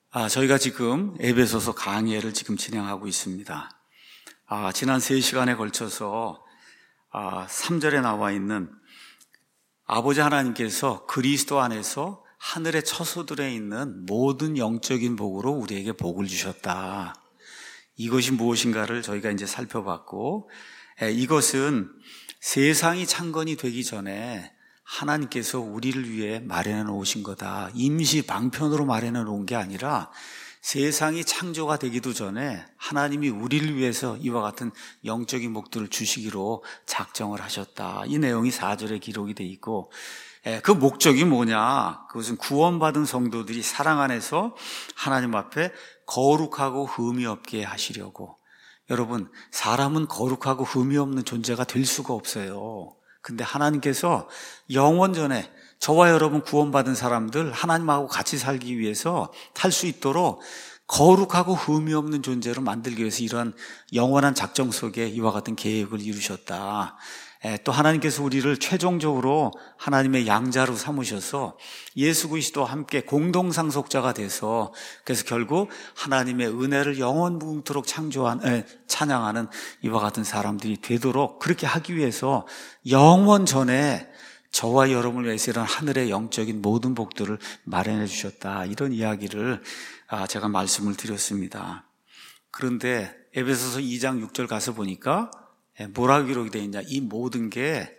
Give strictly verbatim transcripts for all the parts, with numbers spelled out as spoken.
아, 저희가 지금 에베소서 강의를 지금 진행하고 있습니다. 아, 지난 세 시간에 걸쳐서 아, 삼 절에 나와 있는 아버지 하나님께서 그리스도 안에서 하늘의 처소들에 있는 모든 영적인 복으로 우리에게 복을 주셨다. 이것이 무엇인가를 저희가 이제 살펴봤고, 에, 이것은 세상이 창건이 되기 전에 하나님께서 우리를 위해 마련해 놓으신 거다. 임시 방편으로 마련해 놓은 게 아니라 세상이 창조가 되기도 전에 하나님이 우리를 위해서 이와 같은 영적인 복들을 주시기로 작정을 하셨다. 이 내용이 사 절에 기록이 돼 있고, 그 목적이 뭐냐? 그것은 구원받은 성도들이 사랑 안에서 하나님 앞에 거룩하고 흠이 없게 하시려고. 여러분, 사람은 거룩하고 흠이 없는 존재가 될 수가 없어요. 근데 하나님께서 영원전에 저와 여러분 구원받은 사람들 하나님하고 같이 살기 위해서 살 수 있도록 거룩하고 흠이 없는 존재로 만들기 위해서 이러한 영원한 작정 속에 이와 같은 계획을 이루셨다. 또 하나님께서 우리를 최종적으로 하나님의 양자로 삼으셔서 예수 그리스도와 함께 공동상속자가 돼서 그래서 결국 하나님의 은혜를 영원무궁토록 창조한 에, 찬양하는 이와 같은 사람들이 되도록 그렇게 하기 위해서 영원 전에 저와 여러분을 위해서 이런 하늘의 영적인 모든 복들을 마련해 주셨다. 이런 이야기를 제가 말씀을 드렸습니다. 그런데 에베소서 이 장 육 절 가서 보니까 뭐라고 기록이 되어 있냐? 이 모든 게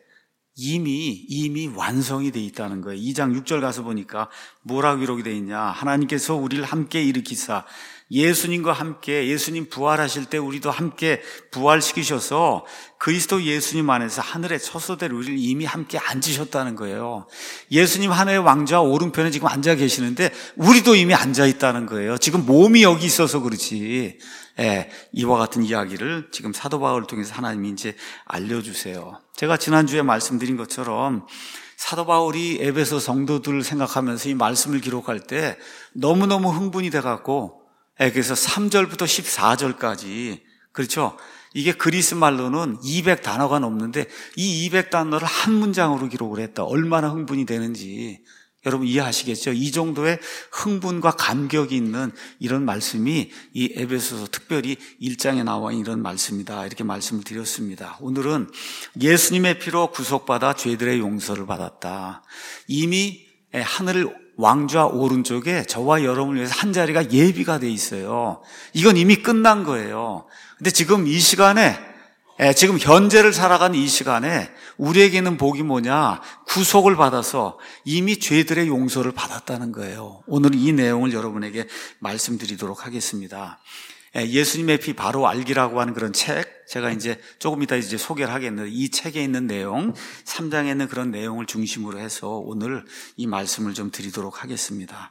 이미 이미 완성이 되어 있다는 거예요. 이 장 육 절 가서 보니까 뭐라고 기록이 되어 있냐? 하나님께서 우리를 함께 일으키사 예수님과 함께 예수님 부활하실 때 우리도 함께 부활시키셔서 그리스도 예수님 안에서 하늘의 처소대로 우리를 이미 함께 앉으셨다는 거예요. 예수님 하늘의 왕좌 오른편에 지금 앉아 계시는데 우리도 이미 앉아 있다는 거예요. 지금 몸이 여기 있어서 그렇지. 예, 이와 같은 이야기를 지금 사도 바울을 통해서 하나님이 이제 알려주세요. 제가 지난주에 말씀드린 것처럼 사도 바울이 에베소 성도들을 생각하면서 이 말씀을 기록할 때 너무너무 흥분이 돼갖고 예, 그래서 삼 절부터 십사 절까지 그렇죠? 이게 그리스 말로는 이백 단어가 넘는데 이 이백 단어를 한 문장으로 기록을 했다. 얼마나 흥분이 되는지 여러분 이해하시겠죠? 이 정도의 흥분과 감격이 있는 이런 말씀이 이 에베소서 특별히 일 장에 나와 있는 이런 말씀이다. 이렇게 말씀을 드렸습니다. 오늘은 예수님의 피로 구속받아 죄들의 용서를 받았다. 이미 하늘을 왕좌 오른쪽에 저와 여러분을 위해서 한 자리가 예비가 돼 있어요. 이건 이미 끝난 거예요. 근데 지금 이 시간에 지금 현재를 살아가는 이 시간에 우리에게는 복이 뭐냐? 구속을 받아서 이미 죄들의 용서를 받았다는 거예요. 오늘 이 내용을 여러분에게 말씀드리도록 하겠습니다. 예수님의 피 바로 알기라고 하는 그런 책, 제가 이제 조금 이따 이제 소개를 하겠는데 이 책에 있는 내용, 삼 장에 있는 그런 내용을 중심으로 해서 오늘 이 말씀을 좀 드리도록 하겠습니다.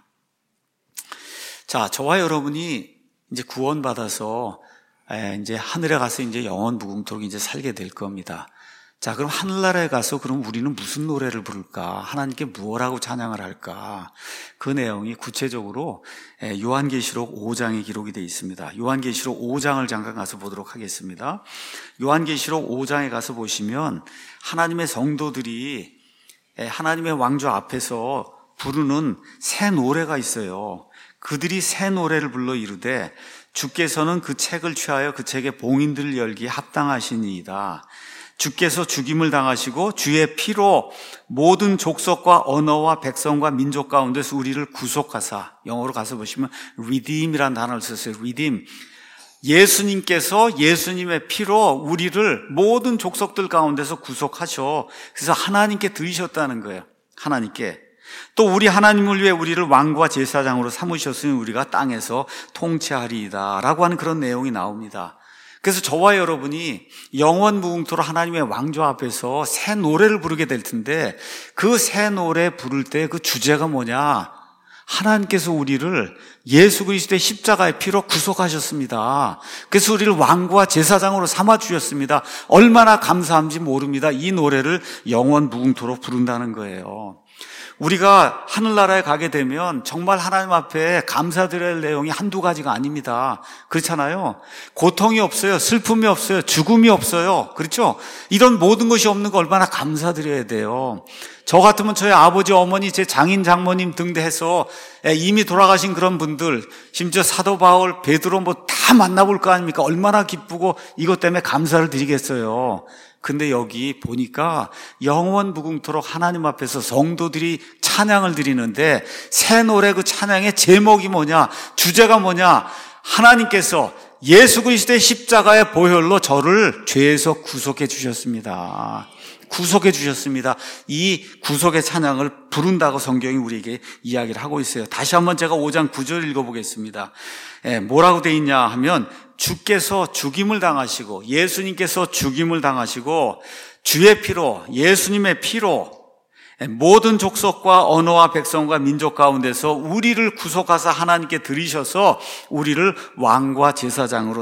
자, 저와 여러분이 이제 구원받아서 이제 하늘에 가서 이제 영원 무궁토록 이제 살게 될 겁니다. 자, 그럼 하늘나라에 가서 그럼 우리는 무슨 노래를 부를까? 하나님께 무엇하고 찬양을 할까? 그 내용이 구체적으로 요한계시록 오 장에 기록이 되어 있습니다. 요한계시록 오 장을 잠깐 가서 보도록 하겠습니다. 요한계시록 오 장에 가서 보시면 하나님의 성도들이 하나님의 왕좌 앞에서 부르는 새 노래가 있어요. 그들이 새 노래를 불러 이르되 주께서는 그 책을 취하여 그 책의 봉인들을 열기에 합당하시니이다. 주께서 죽임을 당하시고 주의 피로 모든 족속과 언어와 백성과 민족 가운데서 우리를 구속하사, 영어로 가서 보시면 redeem이라는 단어를 썼어요. redeem. 예수님께서 예수님의 피로 우리를 모든 족속들 가운데서 구속하셔. 그래서 하나님께 드리셨다는 거예요. 하나님께. 또 우리 하나님을 위해 우리를 왕과 제사장으로 삼으셨으니 우리가 땅에서 통치하리이다 라고 하는 그런 내용이 나옵니다. 그래서 저와 여러분이 영원 무궁토록 하나님의 왕좌 앞에서 새 노래를 부르게 될 텐데 그 새 노래 부를 때 그 주제가 뭐냐? 하나님께서 우리를 예수 그리스도의 십자가의 피로 구속하셨습니다. 그래서 우리를 왕과 제사장으로 삼아 주셨습니다. 얼마나 감사한지 모릅니다. 이 노래를 영원 무궁토록 부른다는 거예요. 우리가 하늘나라에 가게 되면 정말 하나님 앞에 감사드려야 할 내용이 한두 가지가 아닙니다. 그렇잖아요. 고통이 없어요. 슬픔이 없어요. 죽음이 없어요. 그렇죠? 이런 모든 것이 없는 거 얼마나 감사드려야 돼요. 저 같으면 저희 아버지, 어머니, 제 장인, 장모님 등대해서 이미 돌아가신 그런 분들, 심지어 사도 바울, 베드로 뭐 다 만나볼 거 아닙니까? 얼마나 기쁘고 이것 때문에 감사를 드리겠어요. 근데 여기 보니까 영원 무궁토록 하나님 앞에서 성도들이 찬양을 드리는데 새 노래 그 찬양의 제목이 뭐냐? 주제가 뭐냐? 하나님께서 예수 그리스도의 십자가의 보혈로 저를 죄에서 구속해 주셨습니다. 구속해 주셨습니다. 이 구속의 찬양을 부른다고 성경이 우리에게 이야기를 하고 있어요. 다시 한번 제가 오 장 구 절 읽어보겠습니다. 예, 뭐라고 돼 있냐 하면 주께서 죽임을 당하시고 예수님께서 죽임을 당하시고 주의 피로 예수님의 피로 모든 족속과 언어와 백성과 민족 가운데서 우리를 구속하사 하나님께 드리셔서 우리를 왕과 제사장으로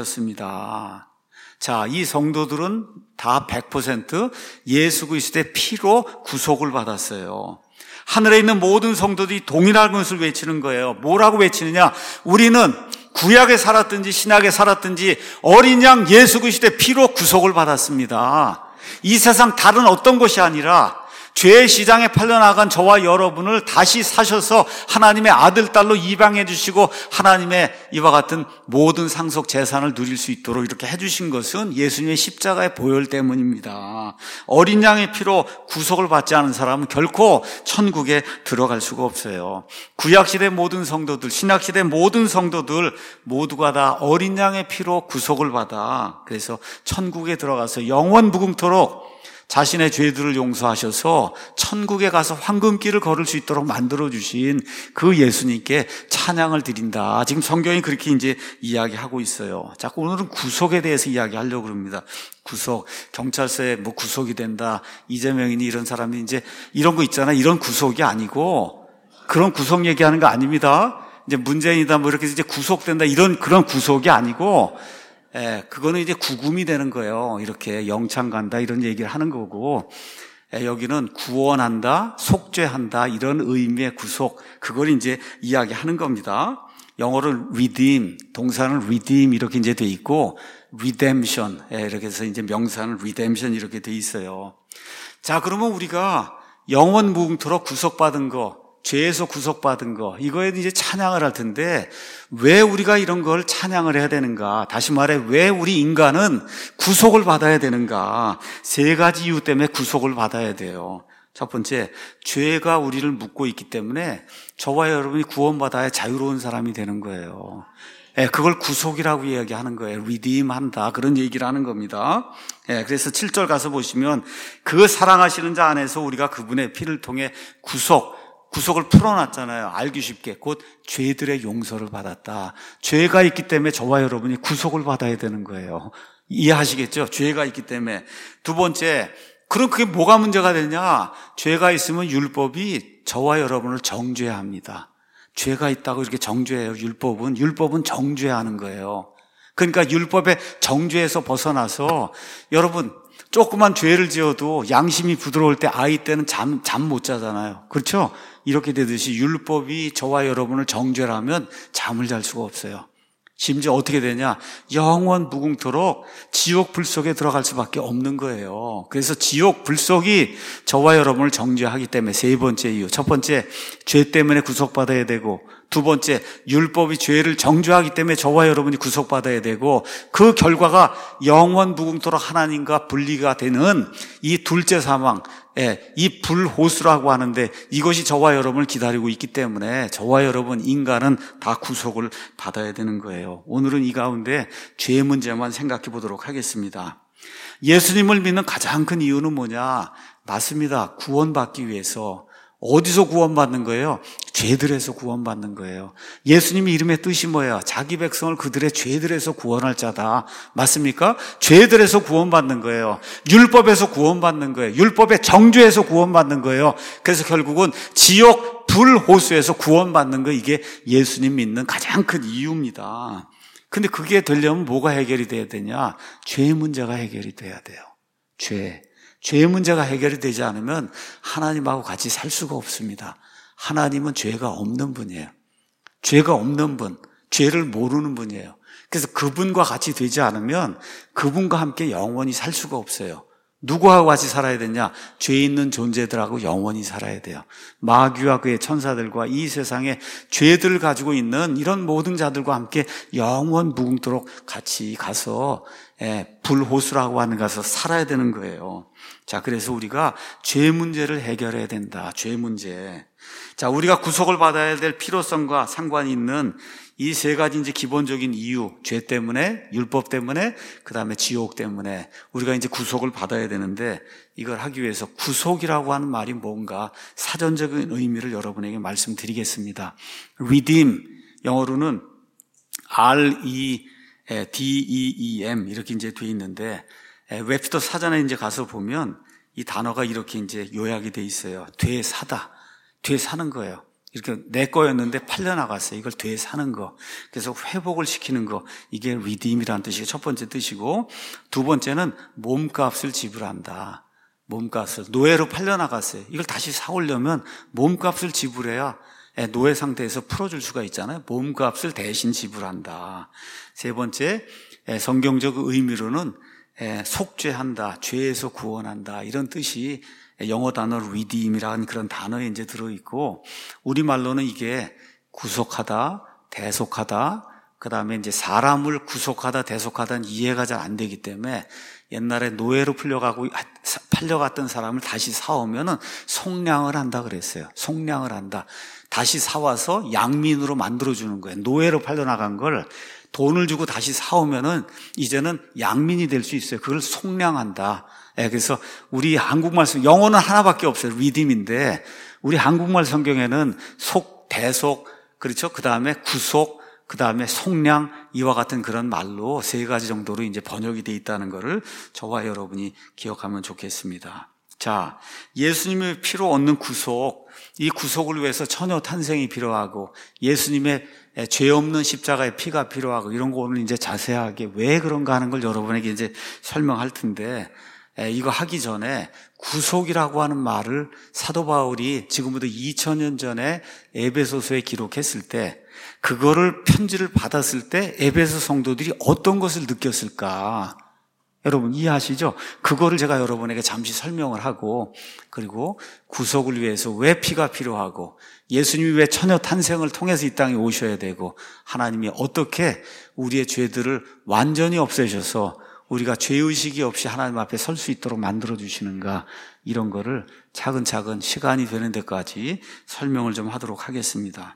삼으셨습니다. 자, 이 성도들은 다 백 퍼센트 예수 그리스도의 피로 구속을 받았어요. 하늘에 있는 모든 성도들이 동일한 것을 외치는 거예요. 뭐라고 외치느냐? 우리는 구약에 살았든지 신약에 살았든지 어린 양 예수 그리스도의 피로 구속을 받았습니다. 이 세상 다른 어떤 것이 아니라 죄의 시장에 팔려나간 저와 여러분을 다시 사셔서 하나님의 아들, 딸로 입양해 주시고 하나님의 이와 같은 모든 상속 재산을 누릴 수 있도록 이렇게 해주신 것은 예수님의 십자가의 보혈 때문입니다. 어린 양의 피로 구속을 받지 않은 사람은 결코 천국에 들어갈 수가 없어요. 구약시대 모든 성도들, 신약시대 모든 성도들 모두가 다 어린 양의 피로 구속을 받아 그래서 천국에 들어가서 영원 무궁토록 자신의 죄들을 용서하셔서 천국에 가서 황금길을 걸을 수 있도록 만들어주신 그 예수님께 찬양을 드린다. 지금 성경이 그렇게 이제 이야기하고 있어요. 자꾸 오늘은 구속에 대해서 이야기하려고 그럽니다. 구속, 경찰서에 뭐 구속이 된다. 이재명이니 이런 사람이 이제 이런 거 있잖아. 이런 구속이 아니고 그런 구속 얘기하는 거 아닙니다. 이제 문재인이다 뭐 이렇게 이제 구속된다. 이런 그런 구속이 아니고 예, 그거는 이제 구금이 되는 거예요. 이렇게 영창 간다 이런 얘기를 하는 거고, 예, 여기는 구원한다, 속죄한다 이런 의미의 구속, 그걸 이제 이야기하는 겁니다. 영어로 redeem, 동사는 redeem 이렇게 이제 돼 있고, redemption, 예, 이렇게 해서 이제 명사는 redemption 이렇게 돼 있어요. 자, 그러면 우리가 영원 무궁토록 구속받은 거, 죄에서 구속받은 거, 이거에 이제 찬양을 할 텐데, 왜 우리가 이런 걸 찬양을 해야 되는가? 다시 말해, 왜 우리 인간은 구속을 받아야 되는가? 세 가지 이유 때문에 구속을 받아야 돼요. 첫 번째, 죄가 우리를 묶고 있기 때문에 저와 여러분이 구원받아야 자유로운 사람이 되는 거예요. 예, 그걸 구속이라고 이야기하는 거예요. redeem 한다. 그런 얘기를 하는 겁니다. 예, 그래서 칠 절 가서 보시면, 그 사랑하시는 자 안에서 우리가 그분의 피를 통해 구속, 구속을 풀어놨잖아요. 알기 쉽게. 곧 죄들의 용서를 받았다. 죄가 있기 때문에 저와 여러분이 구속을 받아야 되는 거예요. 이해하시겠죠? 죄가 있기 때문에. 두 번째, 그럼 그게 뭐가 문제가 되냐? 죄가 있으면 율법이 저와 여러분을 정죄해야 합니다. 죄가 있다고 이렇게 정죄해요. 율법은. 율법은 정죄하는 거예요. 그러니까 율법의 정죄에서 벗어나서 여러분 조그만 죄를 지어도 양심이 부드러울 때 아이 때는 잠, 잠 못 자잖아요. 그렇죠? 이렇게 되듯이 율법이 저와 여러분을 정죄하면 잠을 잘 수가 없어요. 심지어 어떻게 되냐? 영원 무궁토록 지옥 불 속에 들어갈 수밖에 없는 거예요. 그래서 지옥 불 속이 저와 여러분을 정죄하기 때문에 세 번째 이유. 첫 번째, 죄 때문에 구속받아야 되고, 두 번째, 율법이 죄를 정죄하기 때문에 저와 여러분이 구속받아야 되고, 그 결과가 영원 무궁토록 하나님과 분리가 되는 이 둘째 사망, 예, 이 불호수라고 하는데 이것이 저와 여러분을 기다리고 있기 때문에 저와 여러분 인간은 다 구속을 받아야 되는 거예요. 오늘은 이 가운데 죄 문제만 생각해 보도록 하겠습니다. 예수님을 믿는 가장 큰 이유는 뭐냐? 맞습니다. 구원받기 위해서. 어디서 구원받는 거예요? 죄들에서 구원받는 거예요. 예수님의 이름의 뜻이 뭐예요? 자기 백성을 그들의 죄들에서 구원할 자다. 맞습니까? 죄들에서 구원받는 거예요. 율법에서 구원받는 거예요. 율법의 정죄에서 구원받는 거예요. 그래서 결국은 지옥 불호수에서 구원받는 거, 이게 예수님 믿는 가장 큰 이유입니다. 근데 그게 되려면 뭐가 해결이 돼야 되냐? 죄 문제가 해결이 돼야 돼요. 죄. 죄 문제가 해결이 되지 않으면 하나님하고 같이 살 수가 없습니다. 하나님은 죄가 없는 분이에요. 죄가 없는 분, 죄를 모르는 분이에요. 그래서 그분과 같이 되지 않으면 그분과 함께 영원히 살 수가 없어요. 누구하고 같이 살아야 되냐? 죄 있는 존재들하고 영원히 살아야 돼요. 마귀와 그의 천사들과 이 세상에 죄들을 가지고 있는 이런 모든 자들과 함께 영원 무궁토록 같이 가서 예, 불호수라고 하는 가서 살아야 되는 거예요. 자, 그래서 우리가 죄 문제를 해결해야 된다. 죄 문제. 자, 우리가 구속을 받아야 될 필요성과 상관이 있는 이 세 가지 이제 기본적인 이유, 죄 때문에, 율법 때문에, 그 다음에 지옥 때문에 우리가 이제 구속을 받아야 되는데 이걸 하기 위해서 구속이라고 하는 말이 뭔가 사전적인 의미를 여러분에게 말씀드리겠습니다. redeem, 영어로는 R E D E E M 이렇게 이제 돼 있는데 웹스터 사전에 이제 가서 보면 이 단어가 이렇게 이제 요약이 돼 있어요. 되사다, 되사는 거예요. 이렇게 내 거였는데 팔려나갔어요. 이걸 되사는 거. 그래서 회복을 시키는 거. 이게 redeem이라는 뜻이 첫 번째 뜻이고, 두 번째는 몸값을 지불한다. 몸값을. 노예로 팔려나갔어요. 이걸 다시 사오려면 몸값을 지불해야 노예 상태에서 풀어줄 수가 있잖아요. 몸값을 대신 지불한다. 세 번째, 성경적 의미로는 속죄한다, 죄에서 구원한다, 이런 뜻이 영어 단어 redeem이라는 그런 단어에 이제 들어있고, 우리말로는 이게 구속하다, 대속하다, 그 다음에 이제 사람을 구속하다, 대속하다는 이해가 잘 안 되기 때문에 옛날에 노예로 풀려가고, 팔려갔던 사람을 다시 사오면은 속량을 한다 그랬어요. 속량을 한다. 다시 사와서 양민으로 만들어주는 거예요. 노예로 팔려나간 걸 돈을 주고 다시 사오면은 이제는 양민이 될 수 있어요. 그걸 속량한다. 예, 그래서 우리 한국말, 영어는 하나밖에 없어요. 리딤인데, 우리 한국말 성경에는 속, 대속, 그렇죠? 그 다음에 구속, 그 다음에 속량, 이와 같은 그런 말로 세 가지 정도로 이제 번역이 되어 있다는 것을 저와 여러분이 기억하면 좋겠습니다. 자, 예수님의 피로 얻는 구속, 이 구속을 위해서 처녀 탄생이 필요하고, 예수님의 죄 없는 십자가의 피가 필요하고, 이런 거 오늘 이제 자세하게 왜 그런가 하는 걸 여러분에게 이제 설명할 텐데, 이거 하기 전에 구속이라고 하는 말을 사도 바울이 지금부터 이천 년 전에 에베소서에 기록했을 때, 그거를 편지를 받았을 때 에베소 성도들이 어떤 것을 느꼈을까? 여러분 이해하시죠? 그거를 제가 여러분에게 잠시 설명을 하고, 그리고 구속을 위해서 왜 피가 필요하고, 예수님이 왜 처녀 탄생을 통해서 이 땅에 오셔야 되고, 하나님이 어떻게 우리의 죄들을 완전히 없애셔서 우리가 죄의식이 없이 하나님 앞에 설 수 있도록 만들어주시는가, 이런 거를 차근차근 시간이 되는 데까지 설명을 좀 하도록 하겠습니다.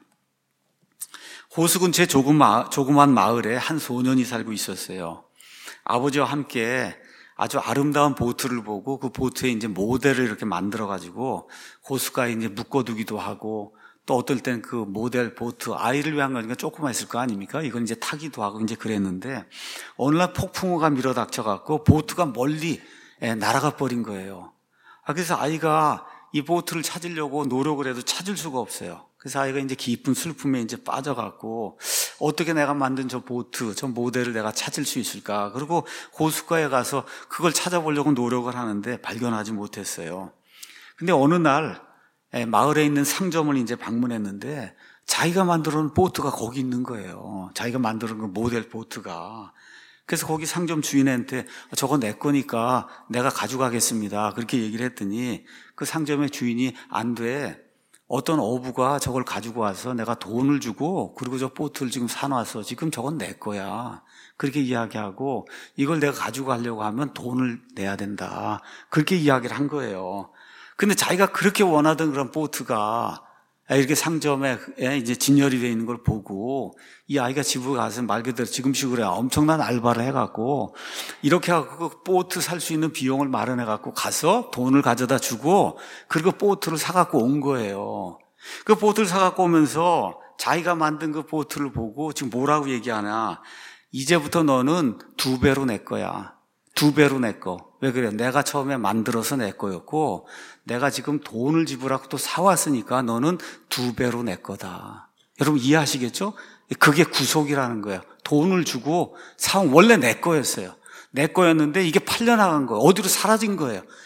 호수 근처에 조그만 마을에 한 소년이 살고 있었어요. 아버지와 함께 아주 아름다운 보트를 보고 그 보트에 이제 모델을 이렇게 만들어가지고 호수가에 이제 묶어두기도 하고, 또 어떨 땐 그 모델 보트, 아이를 위한 거니까 조그만 있을 거 아닙니까? 이건 이제 타기도 하고 이제 그랬는데, 어느 날 폭풍우가 밀어닥쳐갖고 보트가 멀리 날아가 버린 거예요. 아, 그래서 아이가 이 보트를 찾으려고 노력을 해도 찾을 수가 없어요. 그래서 아이가 이제 깊은 슬픔에 이제 빠져갖고, 어떻게 내가 만든 저 보트, 저 모델을 내가 찾을 수 있을까? 그리고 호숫가에 가서 그걸 찾아보려고 노력을 하는데 발견하지 못했어요. 근데 어느 날 마을에 있는 상점을 이제 방문했는데 자기가 만들어 놓은 보트가 거기 있는 거예요. 자기가 만들어 놓은 모델 보트가. 그래서 거기 상점 주인한테 저거 내 거니까 내가 가져가겠습니다, 그렇게 얘기를 했더니 그 상점의 주인이 안 돼, 어떤 어부가 저걸 가지고 와서 내가 돈을 주고 그리고 저 보트를 지금 사놔서 지금 저건 내 거야, 그렇게 이야기하고, 이걸 내가 가지고 가려고 하면 돈을 내야 된다, 그렇게 이야기를 한 거예요. 근데 자기가 그렇게 원하던 그런 보트가 이렇게 상점에 이제 진열이 되어 있는 걸 보고, 이 아이가 집으로 가서 말 그대로 지금식으로 엄청난 알바를 해갖고 이렇게 하고 그 보트 살 수 있는 비용을 마련해갖고 가서 돈을 가져다 주고, 그리고 보트를 사갖고 온 거예요. 그 보트를 사갖고 오면서 자기가 만든 그 보트를 보고 지금 뭐라고 얘기하나, 이제부터 너는 두 배로 내 거야. 두 배로 내 거. 왜 그래요? 내가 처음에 만들어서 내 거였고, 내가 지금 돈을 지불하고 또 사왔으니까 너는 두 배로 내 거다. 여러분 이해하시겠죠? 그게 구속이라는 거예요. 돈을 주고 사온, 원래 내 거였어요. 내 거였는데 이게 팔려나간 거예요. 어디로 사라진 거예요.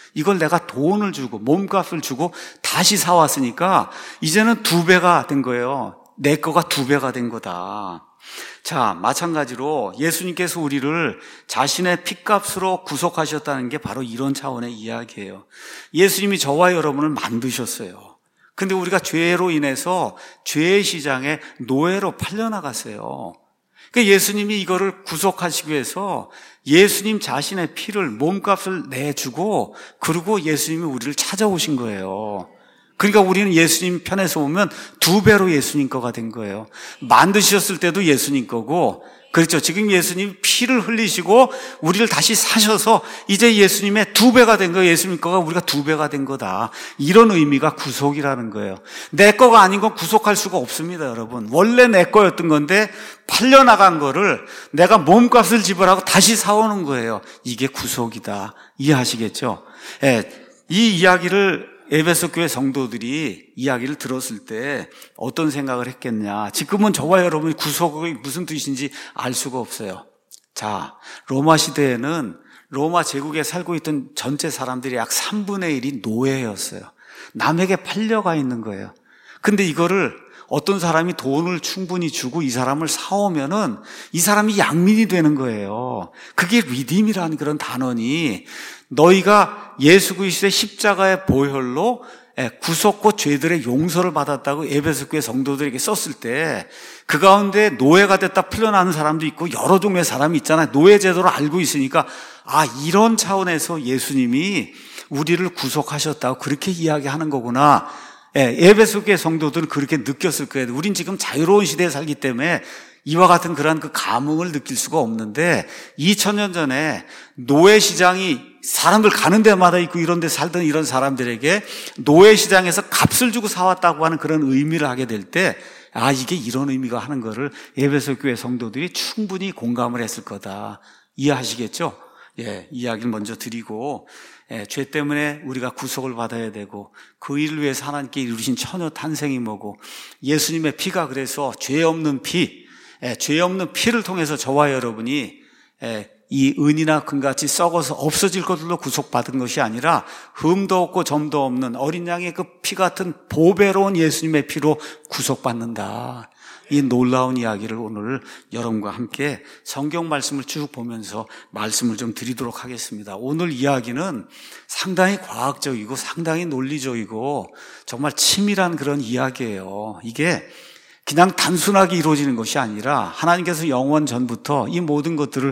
이걸 내가 돈을 주고 몸값을 주고 다시 사왔으니까 이제는 두 배가 된 거예요. 내 거가 두 배가 된 거다. 자, 마찬가지로 예수님께서 우리를 자신의 피값으로 구속하셨다는 게 바로 이런 차원의 이야기예요. 예수님이 저와 여러분을 만드셨어요. 근데 우리가 죄로 인해서 죄의 시장에 노예로 팔려나갔어요. 그러니까 예수님이 이거를 구속하시기 위해서 예수님 자신의 피를, 몸값을 내주고 그리고 예수님이 우리를 찾아오신 거예요. 그러니까 우리는 예수님 편에서 보면 두 배로 예수님 거가 된 거예요. 만드셨을 때도 예수님 거고, 그렇죠. 지금 예수님 피를 흘리시고 우리를 다시 사셔서 이제 예수님의 두 배가 된 거예요. 예수님 거가 우리가 두 배가 된 거다. 이런 의미가 구속이라는 거예요. 내 거가 아닌 건 구속할 수가 없습니다, 여러분. 원래 내 거였던 건데 팔려나간 거를 내가 몸값을 지불하고 다시 사오는 거예요. 이게 구속이다. 이해하시겠죠? 예, 이 이야기를 에베소 교회 성도들이 이야기를 들었을 때 어떤 생각을 했겠냐. 지금은 저와 여러분이 구속이 무슨 뜻인지 알 수가 없어요. 자, 로마 시대에는 로마 제국에 살고 있던 전체 사람들이 약 삼분의 일이 노예였어요. 남에게 팔려가 있는 거예요. 근데 이거를 어떤 사람이 돈을 충분히 주고 이 사람을 사오면은 이 사람이 양민이 되는 거예요. 그게 리딤이라는 그런 단원이 너희가 예수 그리스도의 십자가의 보혈로 구속과 죄들의 용서를 받았다고 에베소 교회 성도들에게 썼을 때 그 가운데 노예가 됐다 풀려나는 사람도 있고 여러 종류의 사람이 있잖아요. 노예 제도를 알고 있으니까 아, 이런 차원에서 예수님이 우리를 구속하셨다고 그렇게 이야기하는 거구나. 예, 에베소 교회 성도들은 그렇게 느꼈을 거예요. 우린 지금 자유로운 시대에 살기 때문에 이와 같은 그런 그 감흥을 느낄 수가 없는데 이천 년 전에 노예 시장이 사람들 가는 데마다 있고 이런 데 살던 이런 사람들에게 노예 시장에서 값을 주고 사왔다고 하는 그런 의미를 하게 될 때 아, 이게 이런 의미가 하는 거를 에베소 교회 성도들이 충분히 공감을 했을 거다. 이해하시겠죠? 예, 이야기를 먼저 드리고 예, 죄 때문에 우리가 구속을 받아야 되고 그 일을 위해서 하나님께 이루신 처녀 탄생이 뭐고 예수님의 피가 그래서 죄 없는 피, 예, 죄 없는 피를 통해서 저와 여러분이 예, 이 은이나 금같이 썩어서 없어질 것들로 구속받은 것이 아니라 흠도 없고 점도 없는 어린 양의 그 피 같은 보배로운 예수님의 피로 구속받는다. 이 놀라운 이야기를 오늘 여러분과 함께 성경 말씀을 쭉 보면서 말씀을 좀 드리도록 하겠습니다. 오늘 이야기는 상당히 과학적이고 상당히 논리적이고 정말 치밀한 그런 이야기예요. 이게 그냥 단순하게 이루어지는 것이 아니라 하나님께서 영원 전부터 이 모든 것들을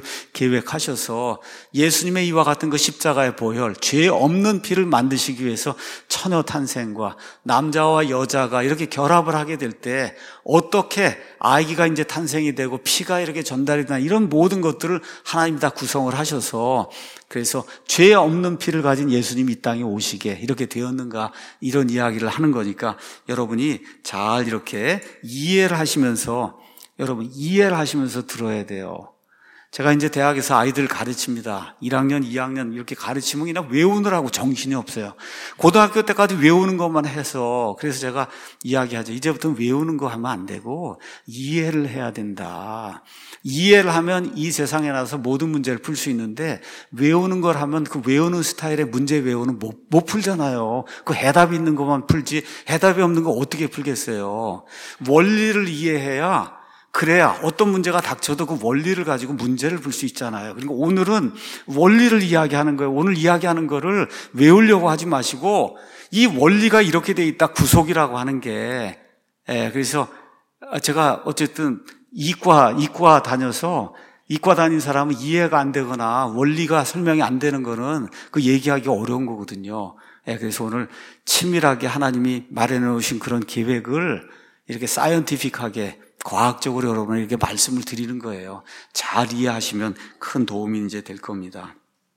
계획하셔서 예수님의 이와 같은 그 십자가의 보혈, 죄 없는 피를 만드시기 위해서 처녀 탄생과 남자와 여자가 이렇게 결합을 하게 될 때 어떻게 아기가 이제 탄생이 되고 피가 이렇게 전달이 되나 이런 모든 것들을 하나님이 다 구성을 하셔서 그래서 죄 없는 피를 가진 예수님이 이 땅에 오시게 이렇게 되었는가 이런 이야기를 하는 거니까 여러분이 잘 이렇게 이해를 하시면서 여러분 이해를 하시면서 들어야 돼요. 제가 이제 대학에서 아이들을 가르칩니다. 일 학년, 이 학년 이렇게 가르치면 그냥 외우느라고 정신이 없어요. 고등학교 때까지 외우는 것만 해서 그래서 제가 이야기하죠. 이제부터는 외우는 거 하면 안 되고 이해를 해야 된다. 이해를 하면 이 세상에 나서 모든 문제를 풀 수 있는데 외우는 걸 하면 그 외우는 스타일의 문제 외우는 못, 못 풀잖아요. 그 해답이 있는 것만 풀지 해답이 없는 거 어떻게 풀겠어요. 원리를 이해해야 그래야 어떤 문제가 닥쳐도 그 원리를 가지고 문제를 풀 수 있잖아요. 그러니까 오늘은 원리를 이야기하는 거예요. 오늘 이야기하는 거를 외우려고 하지 마시고 이 원리가 이렇게 돼 있다. 구속이라고 하는 게. 예, 그래서 제가 어쨌든 이과, 이과 다녀서 이과 다닌 사람은 이해가 안 되거나 원리가 설명이 안 되는 거는 그 얘기하기 어려운 거거든요. 예, 그래서 오늘 치밀하게 하나님이 마련해 놓으신 그런 계획을 이렇게 사이언티픽하게 과학적으로 여러분에게 말씀을 드리는 거예요. 잘 이해하시면 큰 도움이 이제 될 겁니다.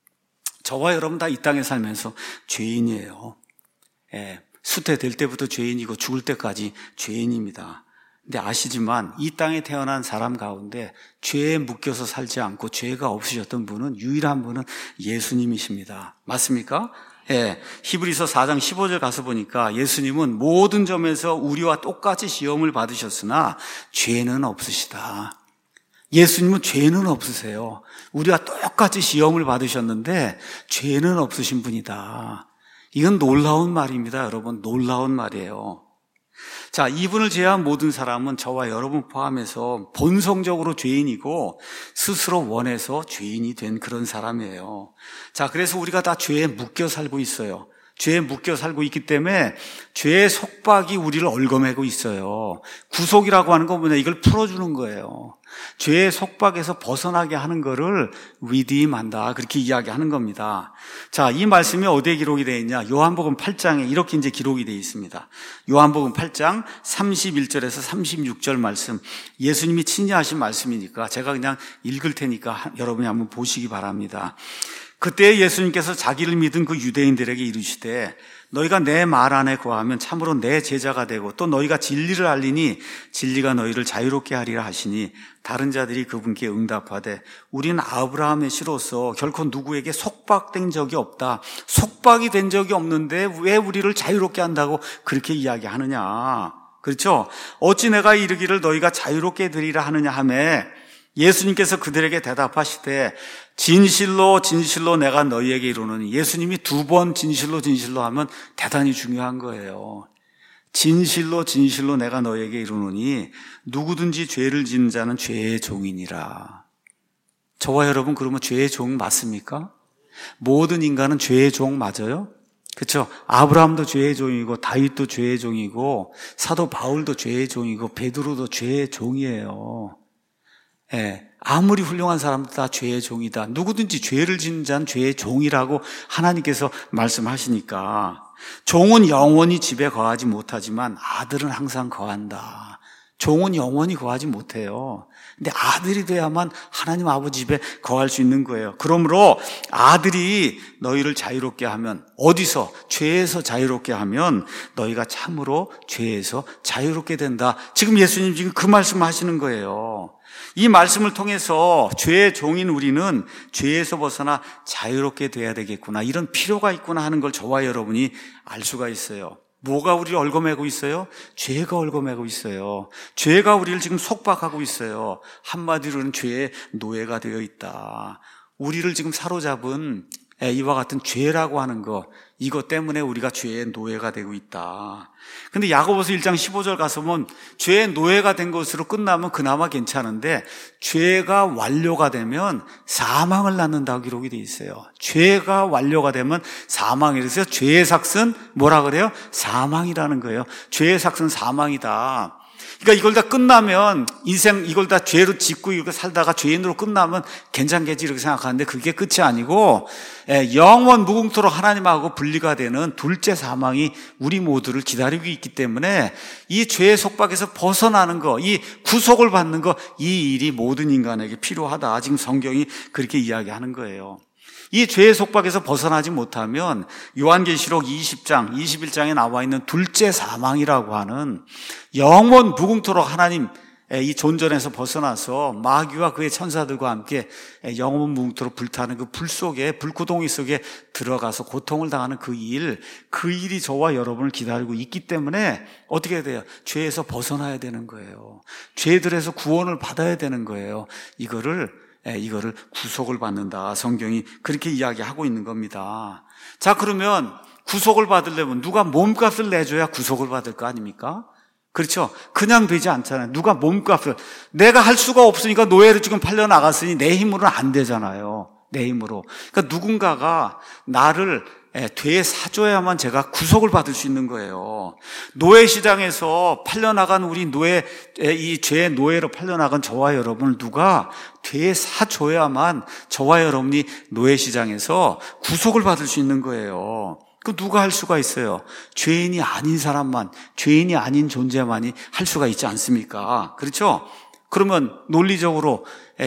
저와 여러분 다 이 땅에 살면서 죄인이에요. 예, 수태될 때부터 죄인이고 죽을 때까지 죄인입니다. 근데 아시지만 이 땅에 태어난 사람 가운데 죄에 묶여서 살지 않고 죄가 없으셨던 분은 유일한 분은 예수님이십니다. 맞습니까? 예, 히브리서 사 장 십오 절 가서 보니까 예수님은 모든 점에서 우리와 똑같이 시험을 받으셨으나 죄는 없으시다. 예수님은 죄는 없으세요. 우리가 똑같이 시험을 받으셨는데 죄는 없으신 분이다. 이건 놀라운 말입니다, 여러분. 놀라운 말이에요. 자, 이분을 제외한 모든 사람은 저와 여러분 포함해서 본성적으로 죄인이고 스스로 원해서 죄인이 된 그런 사람이에요. 자, 그래서 우리가 다 죄에 묶여 살고 있어요. 죄에 묶여 살고 있기 때문에 죄의 속박이 우리를 얽어매고 있어요. 구속이라고 하는 건 뭐냐? 이걸 풀어주는 거예요. 죄의 속박에서 벗어나게 하는 거를 리디임한다, 그렇게 이야기하는 겁니다. 자, 이 말씀이 어디에 기록이 되어 있냐? 요한복음 팔 장에 이렇게 이제 기록이 되어 있습니다. 요한복음 팔 장 삼십일 절에서 삼십육 절 말씀, 예수님이 친히 하신 말씀이니까 제가 그냥 읽을 테니까 여러분이 한번 보시기 바랍니다. 그때 예수님께서 자기를 믿은 그 유대인들에게 이르시되 너희가 내 말 안에 거하면 참으로 내 제자가 되고 또 너희가 진리를 알리니 진리가 너희를 자유롭게 하리라 하시니 다른 자들이 그분께 응답하되 우리는 아브라함의 씨로서 결코 누구에게 속박된 적이 없다. 속박이 된 적이 없는데 왜 우리를 자유롭게 한다고 그렇게 이야기하느냐. 그렇죠? 어찌 내가 이르기를 너희가 자유롭게 되리라 하느냐 하매 예수님께서 그들에게 대답하시되 진실로 진실로 내가 너희에게 이르노니, 예수님이 두 번 진실로 진실로 하면 대단히 중요한 거예요. 진실로 진실로 내가 너희에게 이르노니 누구든지 죄를 짓는 자는 죄의 종이니라. 저와 여러분 그러면 죄의 종 맞습니까? 모든 인간은 죄의 종 맞아요? 그렇죠? 아브라함도 죄의 종이고 다윗도 죄의 종이고 사도 바울도 죄의 종이고 베드로도 죄의 종이에요. 예, 아무리 훌륭한 사람도 다 죄의 종이다. 누구든지 죄를 짓는 자는 죄의 종이라고 하나님께서 말씀하시니까 종은 영원히 집에 거하지 못하지만 아들은 항상 거한다. 종은 영원히 거하지 못해요. 근데 아들이 돼야만 하나님 아버지 집에 거할 수 있는 거예요. 그러므로 아들이 너희를 자유롭게 하면, 어디서? 죄에서 자유롭게 하면 너희가 참으로 죄에서 자유롭게 된다. 지금 예수님 지금 그 말씀 하시는 거예요. 이 말씀을 통해서 죄의 종인 우리는 죄에서 벗어나 자유롭게 돼야 되겠구나, 이런 필요가 있구나 하는 걸 저와 여러분이 알 수가 있어요. 뭐가 우리를 얽어매고 있어요? 죄가 얽어매고 있어요. 죄가 우리를 지금 속박하고 있어요. 한마디로는 죄의 노예가 되어 있다. 우리를 지금 사로잡은 이와 같은 죄라고 하는 거, 이것 때문에 우리가 죄의 노예가 되고 있다. 근데 야고보서 일 장 십오 절 가서 보면 죄의 노예가 된 것으로 끝나면 그나마 괜찮은데 죄가 완료가 되면 사망을 낳는다고 기록이 되어 있어요. 죄가 완료가 되면 사망이 돼서 죄의 삭은 뭐라 그래요? 사망이라는 거예요. 죄의 삭은 사망이다. 그러니까 이걸 다 끝나면 인생 이걸 다 죄로 짓고 이렇게 살다가 죄인으로 끝나면 괜찮겠지 이렇게 생각하는데 그게 끝이 아니고 영원 무궁토록 하나님하고 분리가 되는 둘째 사망이 우리 모두를 기다리고 있기 때문에 이 죄의 속박에서 벗어나는 거, 이 구속을 받는 거, 이 일이 모든 인간에게 필요하다. 지금 성경이 그렇게 이야기하는 거예요. 이 죄의 속박에서 벗어나지 못하면 요한계시록 이십 장, 이십일 장에 나와 있는 둘째 사망이라고 하는 영원 무궁토록 하나님 이 존전에서 벗어나서 마귀와 그의 천사들과 함께 영원 무궁토록 불타는 그 불 속에, 불구덩이 속에 들어가서 고통을 당하는 그 일, 그 일이 저와 여러분을 기다리고 있기 때문에 어떻게 해야 돼요? 죄에서 벗어나야 되는 거예요. 죄들에서 구원을 받아야 되는 거예요. 이거를 이거를 구속을 받는다. 성경이 그렇게 이야기하고 있는 겁니다. 자, 그러면 구속을 받으려면 누가 몸값을 내줘야 구속을 받을 거 아닙니까? 그렇죠? 그냥 되지 않잖아요. 누가 몸값을, 내가 할 수가 없으니까 노예로 지금 팔려나갔으니 내 힘으로는 안 되잖아요. 내 힘으로. 그러니까 누군가가 나를 되사줘야만 제가 구속을 받을 수 있는 거예요. 노예시장에서 팔려나간 우리 노예, 이 죄의 노예로 팔려나간 저와 여러분을 누가 되사줘야만 저와 여러분이 노예시장에서 구속을 받을 수 있는 거예요. 그 누가 할 수가 있어요? 죄인이 아닌 사람만, 죄인이 아닌 존재만이 할 수가 있지 않습니까? 그렇죠? 그러면 논리적으로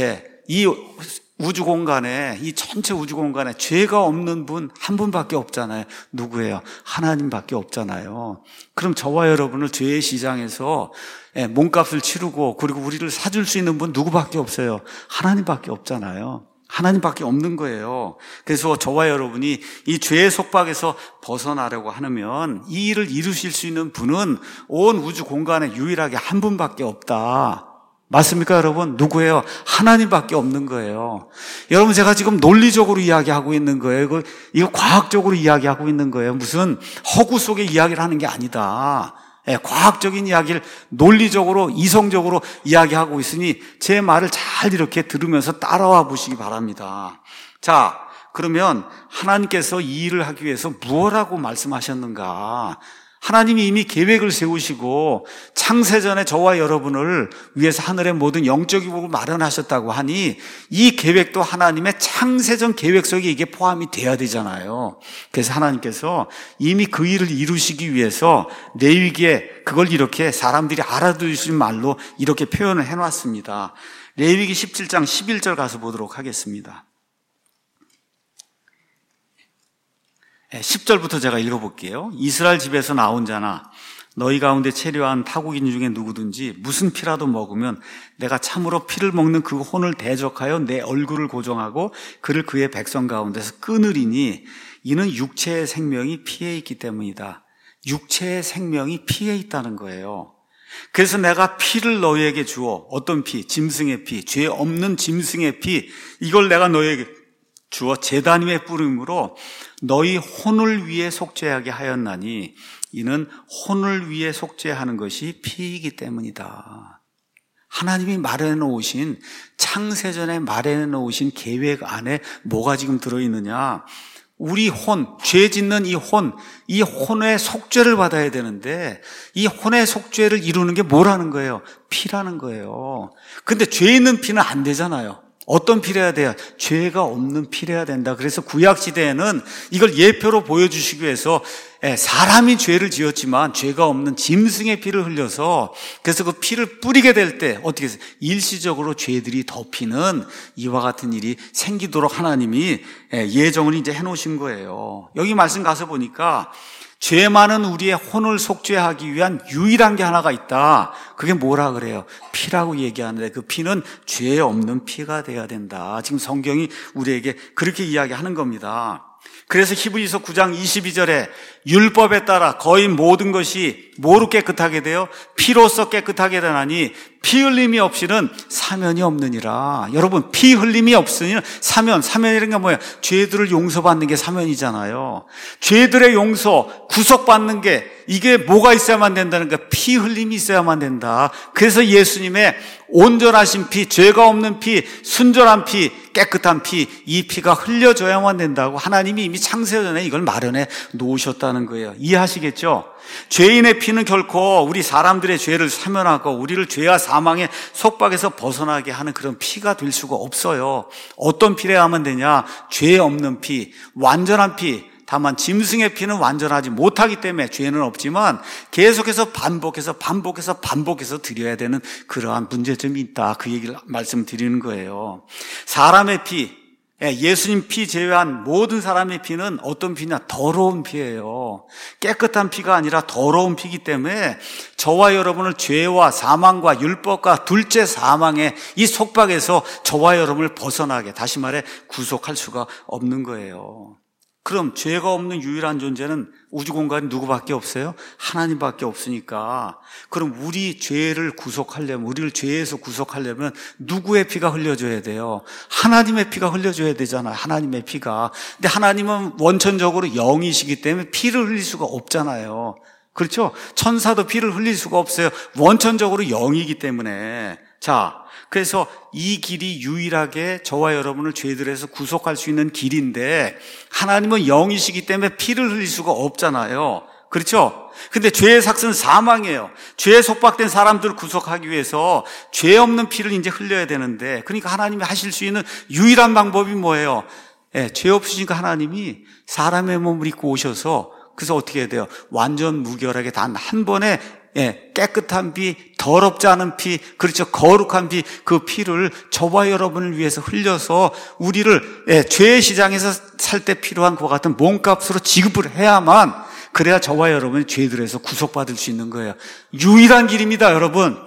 이 우주 공간에, 이 전체 우주 공간에 죄가 없는 분 한 분밖에 없잖아요. 누구예요? 하나님밖에 없잖아요. 그럼 저와 여러분을 죄의 시장에서 몸값을 치르고 그리고 우리를 사줄 수 있는 분 누구밖에 없어요? 하나님밖에 없잖아요. 하나님밖에 없는 거예요. 그래서 저와 여러분이 이 죄의 속박에서 벗어나려고 하면 이 일을 이루실 수 있는 분은 온 우주 공간에 유일하게 한 분밖에 없다. 맞습니까, 여러분? 누구예요? 하나님밖에 없는 거예요. 여러분, 제가 지금 논리적으로 이야기하고 있는 거예요. 이거, 이거 과학적으로 이야기하고 있는 거예요. 무슨 허구 속의 이야기를 하는 게 아니다. 예, 과학적인 이야기를 논리적으로, 이성적으로 이야기하고 있으니 제 말을 잘 이렇게 들으면서 따라와 보시기 바랍니다. 자, 그러면 하나님께서 이 일을 하기 위해서 무엇라고 말씀하셨는가? 하나님이 이미 계획을 세우시고 창세전에 저와 여러분을 위해서 하늘의 모든 영적인 복을 마련하셨다고 하니 이 계획도 하나님의 창세전 계획 속에 이게 포함이 돼야 되잖아요. 그래서 하나님께서 이미 그 일을 이루시기 위해서 레위기에 그걸 이렇게 사람들이 알아들을 수 있는 말로 이렇게 표현을 해놨습니다. 레위기 십칠 장 십일 절 가서 보도록 하겠습니다. 십 절부터 제가 읽어볼게요. 이스라엘 집에서 나온 자나 너희 가운데 체류한 타국인 중에 누구든지 무슨 피라도 먹으면 내가 참으로 피를 먹는 그 혼을 대적하여 내 얼굴을 고정하고 그를 그의 백성 가운데서 끊으리니 이는 육체의 생명이 피에 있기 때문이다. 육체의 생명이 피에 있다는 거예요. 그래서 내가 피를 너희에게 주어, 어떤 피? 짐승의 피, 죄 없는 짐승의 피, 이걸 내가 너희에게 주어 제단 위에 뿌림으로 너희 혼을 위해 속죄하게 하였나니 이는 혼을 위해 속죄하는 것이 피이기 때문이다. 하나님이 마련해 놓으신, 창세전에 마련해 놓으신 계획 안에 뭐가 지금 들어있느냐? 우리 혼, 죄 짓는 이 혼, 이 혼의 속죄를 받아야 되는데 이 혼의 속죄를 이루는 게 뭐라는 거예요? 피라는 거예요. 근데 죄 있는 피는 안 되잖아요. 어떤 피래야 돼요? 죄가 없는 피래야 된다. 그래서 구약시대에는 이걸 예표로 보여주시기 위해서 사람이 죄를 지었지만 죄가 없는 짐승의 피를 흘려서 그래서 그 피를 뿌리게 될 때 어떻게 해서 일시적으로 죄들이 덮이는 이와 같은 일이 생기도록 하나님이 예정을 이제 해놓으신 거예요. 여기 말씀 가서 보니까 죄 많은 우리의 혼을 속죄하기 위한 유일한 게 하나가 있다. 그게 뭐라 그래요? 피라고 얘기하는데 그 피는 죄 없는 피가 돼야 된다. 지금 성경이 우리에게 그렇게 이야기하는 겁니다. 그래서 히브리서 구 장 이십이 절에 율법에 따라 거의 모든 것이 뭐로 깨끗하게 돼요? 피로써 깨끗하게 되나니 피 흘림이 없이는 사면이 없느니라. 여러분, 피 흘림이 없으니 사면, 사면이라는 게 뭐예요? 죄들을 용서받는 게 사면이잖아요. 죄들의 용서, 구속받는 게 이게 뭐가 있어야만 된다는 거야? 피 흘림이 있어야만 된다. 그래서 예수님의 온전하신 피, 죄가 없는 피, 순전한 피, 깨끗한 피, 이 피가 흘려져야만 된다고 하나님이 이미 창세전에 이걸 마련해 놓으셨다는 거예요. 이해하시겠죠? 죄인의 피는 결코 우리 사람들의 죄를 사면하고 우리를 죄와 사망의 속박에서 벗어나게 하는 그런 피가 될 수가 없어요. 어떤 피래야 하면 되냐? 죄 없는 피, 완전한 피. 다만 짐승의 피는 완전하지 못하기 때문에 죄는 없지만 계속해서 반복해서 반복해서 반복해서 드려야 되는 그러한 문제점이 있다. 그 얘기를 말씀드리는 거예요. 사람의 피, 예수님 피 제외한 모든 사람의 피는 어떤 피냐? 더러운 피예요. 깨끗한 피가 아니라 더러운 피이기 때문에 저와 여러분을 죄와 사망과 율법과 둘째 사망의 이 속박에서 저와 여러분을 벗어나게, 다시 말해 구속할 수가 없는 거예요. 그럼 죄가 없는 유일한 존재는 우주 공간에 누구밖에 없어요? 하나님밖에 없으니까 그럼 우리 죄를 구속하려면, 우리를 죄에서 구속하려면 누구의 피가 흘려줘야 돼요? 하나님의 피가 흘려줘야 되잖아요. 하나님의 피가. 근데 하나님은 원천적으로 영이시기 때문에 피를 흘릴 수가 없잖아요. 그렇죠? 천사도 피를 흘릴 수가 없어요. 원천적으로 영이기 때문에. 자, 그래서 이 길이 유일하게 저와 여러분을 죄들에서 구속할 수 있는 길인데 하나님은 영이시기 때문에 피를 흘릴 수가 없잖아요. 그렇죠? 근데 죄의 삭은 사망이에요. 죄에 속박된 사람들을 구속하기 위해서 죄 없는 피를 이제 흘려야 되는데, 그러니까 하나님이 하실 수 있는 유일한 방법이 뭐예요? 예, 죄 없으시니까 하나님이 사람의 몸을 입고 오셔서 그래서 어떻게 해야 돼요? 완전 무결하게 단 한 번에 예, 깨끗한 피, 더럽지 않은 피, 그렇죠, 거룩한 피, 그 피를 저와 여러분을 위해서 흘려서 우리를 예, 죄의 시장에서 살 때 필요한 그와 같은 몸값으로 지급을 해야만, 그래야 저와 여러분이 죄들에서 구속받을 수 있는 거예요. 유일한 길입니다, 여러분.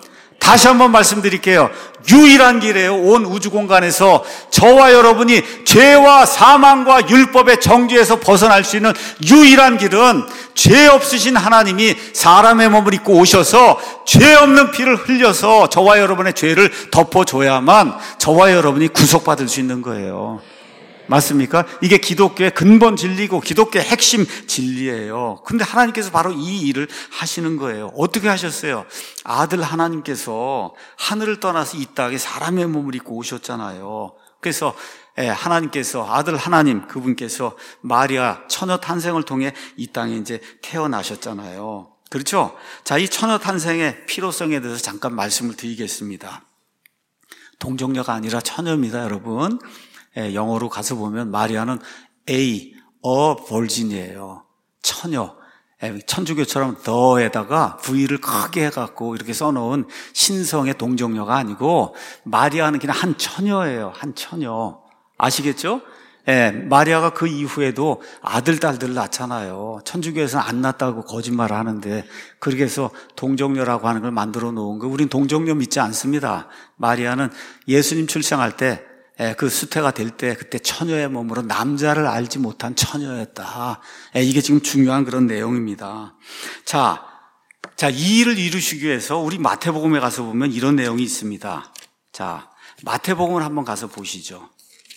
다시 한번 말씀드릴게요. 유일한 길이에요. 온 우주 공간에서 저와 여러분이 죄와 사망과 율법의 정죄에서 벗어날 수 있는 유일한 길은 죄 없으신 하나님이 사람의 몸을 입고 오셔서 죄 없는 피를 흘려서 저와 여러분의 죄를 덮어줘야만 저와 여러분이 구속받을 수 있는 거예요. 맞습니까? 이게 기독교의 근본 진리고 기독교의 핵심 진리예요. 근데 하나님께서 바로 이 일을 하시는 거예요. 어떻게 하셨어요? 아들 하나님께서 하늘을 떠나서 이 땅에 사람의 몸을 입고 오셨잖아요. 그래서 하나님께서 아들 하나님 그분께서 마리아 처녀 탄생을 통해 이 땅에 이제 태어나셨잖아요. 그렇죠? 자, 이 처녀 탄생의 필요성에 대해서 잠깐 말씀을 드리겠습니다. 동정녀가 아니라 처녀입니다, 여러분. 예, 영어로 가서 보면 마리아는 A, a virgin이에요. 처녀. 예, 천주교처럼 the에다가 V를 크게 해갖고 이렇게 써놓은 신성의 동정녀가 아니고 마리아는 그냥 한 처녀예요. 한 처녀. 아시겠죠? 예, 마리아가 그 이후에도 아들, 딸들을 낳잖아요. 천주교에서는 안 낳았다고 거짓말을 하는데 그렇게 해서 동정녀라고 하는 걸 만들어 놓은 거. 우린 동정녀 믿지 않습니다. 마리아는 예수님 출생할 때 예, 그 수태가 될 때 그때 처녀의 몸으로 남자를 알지 못한 처녀였다. 예, 이게 지금 중요한 그런 내용입니다. 자, 자, 이 일을 이루시기 위해서 우리 마태복음에 가서 보면 이런 내용이 있습니다. 자, 마태복음을 한번 가서 보시죠.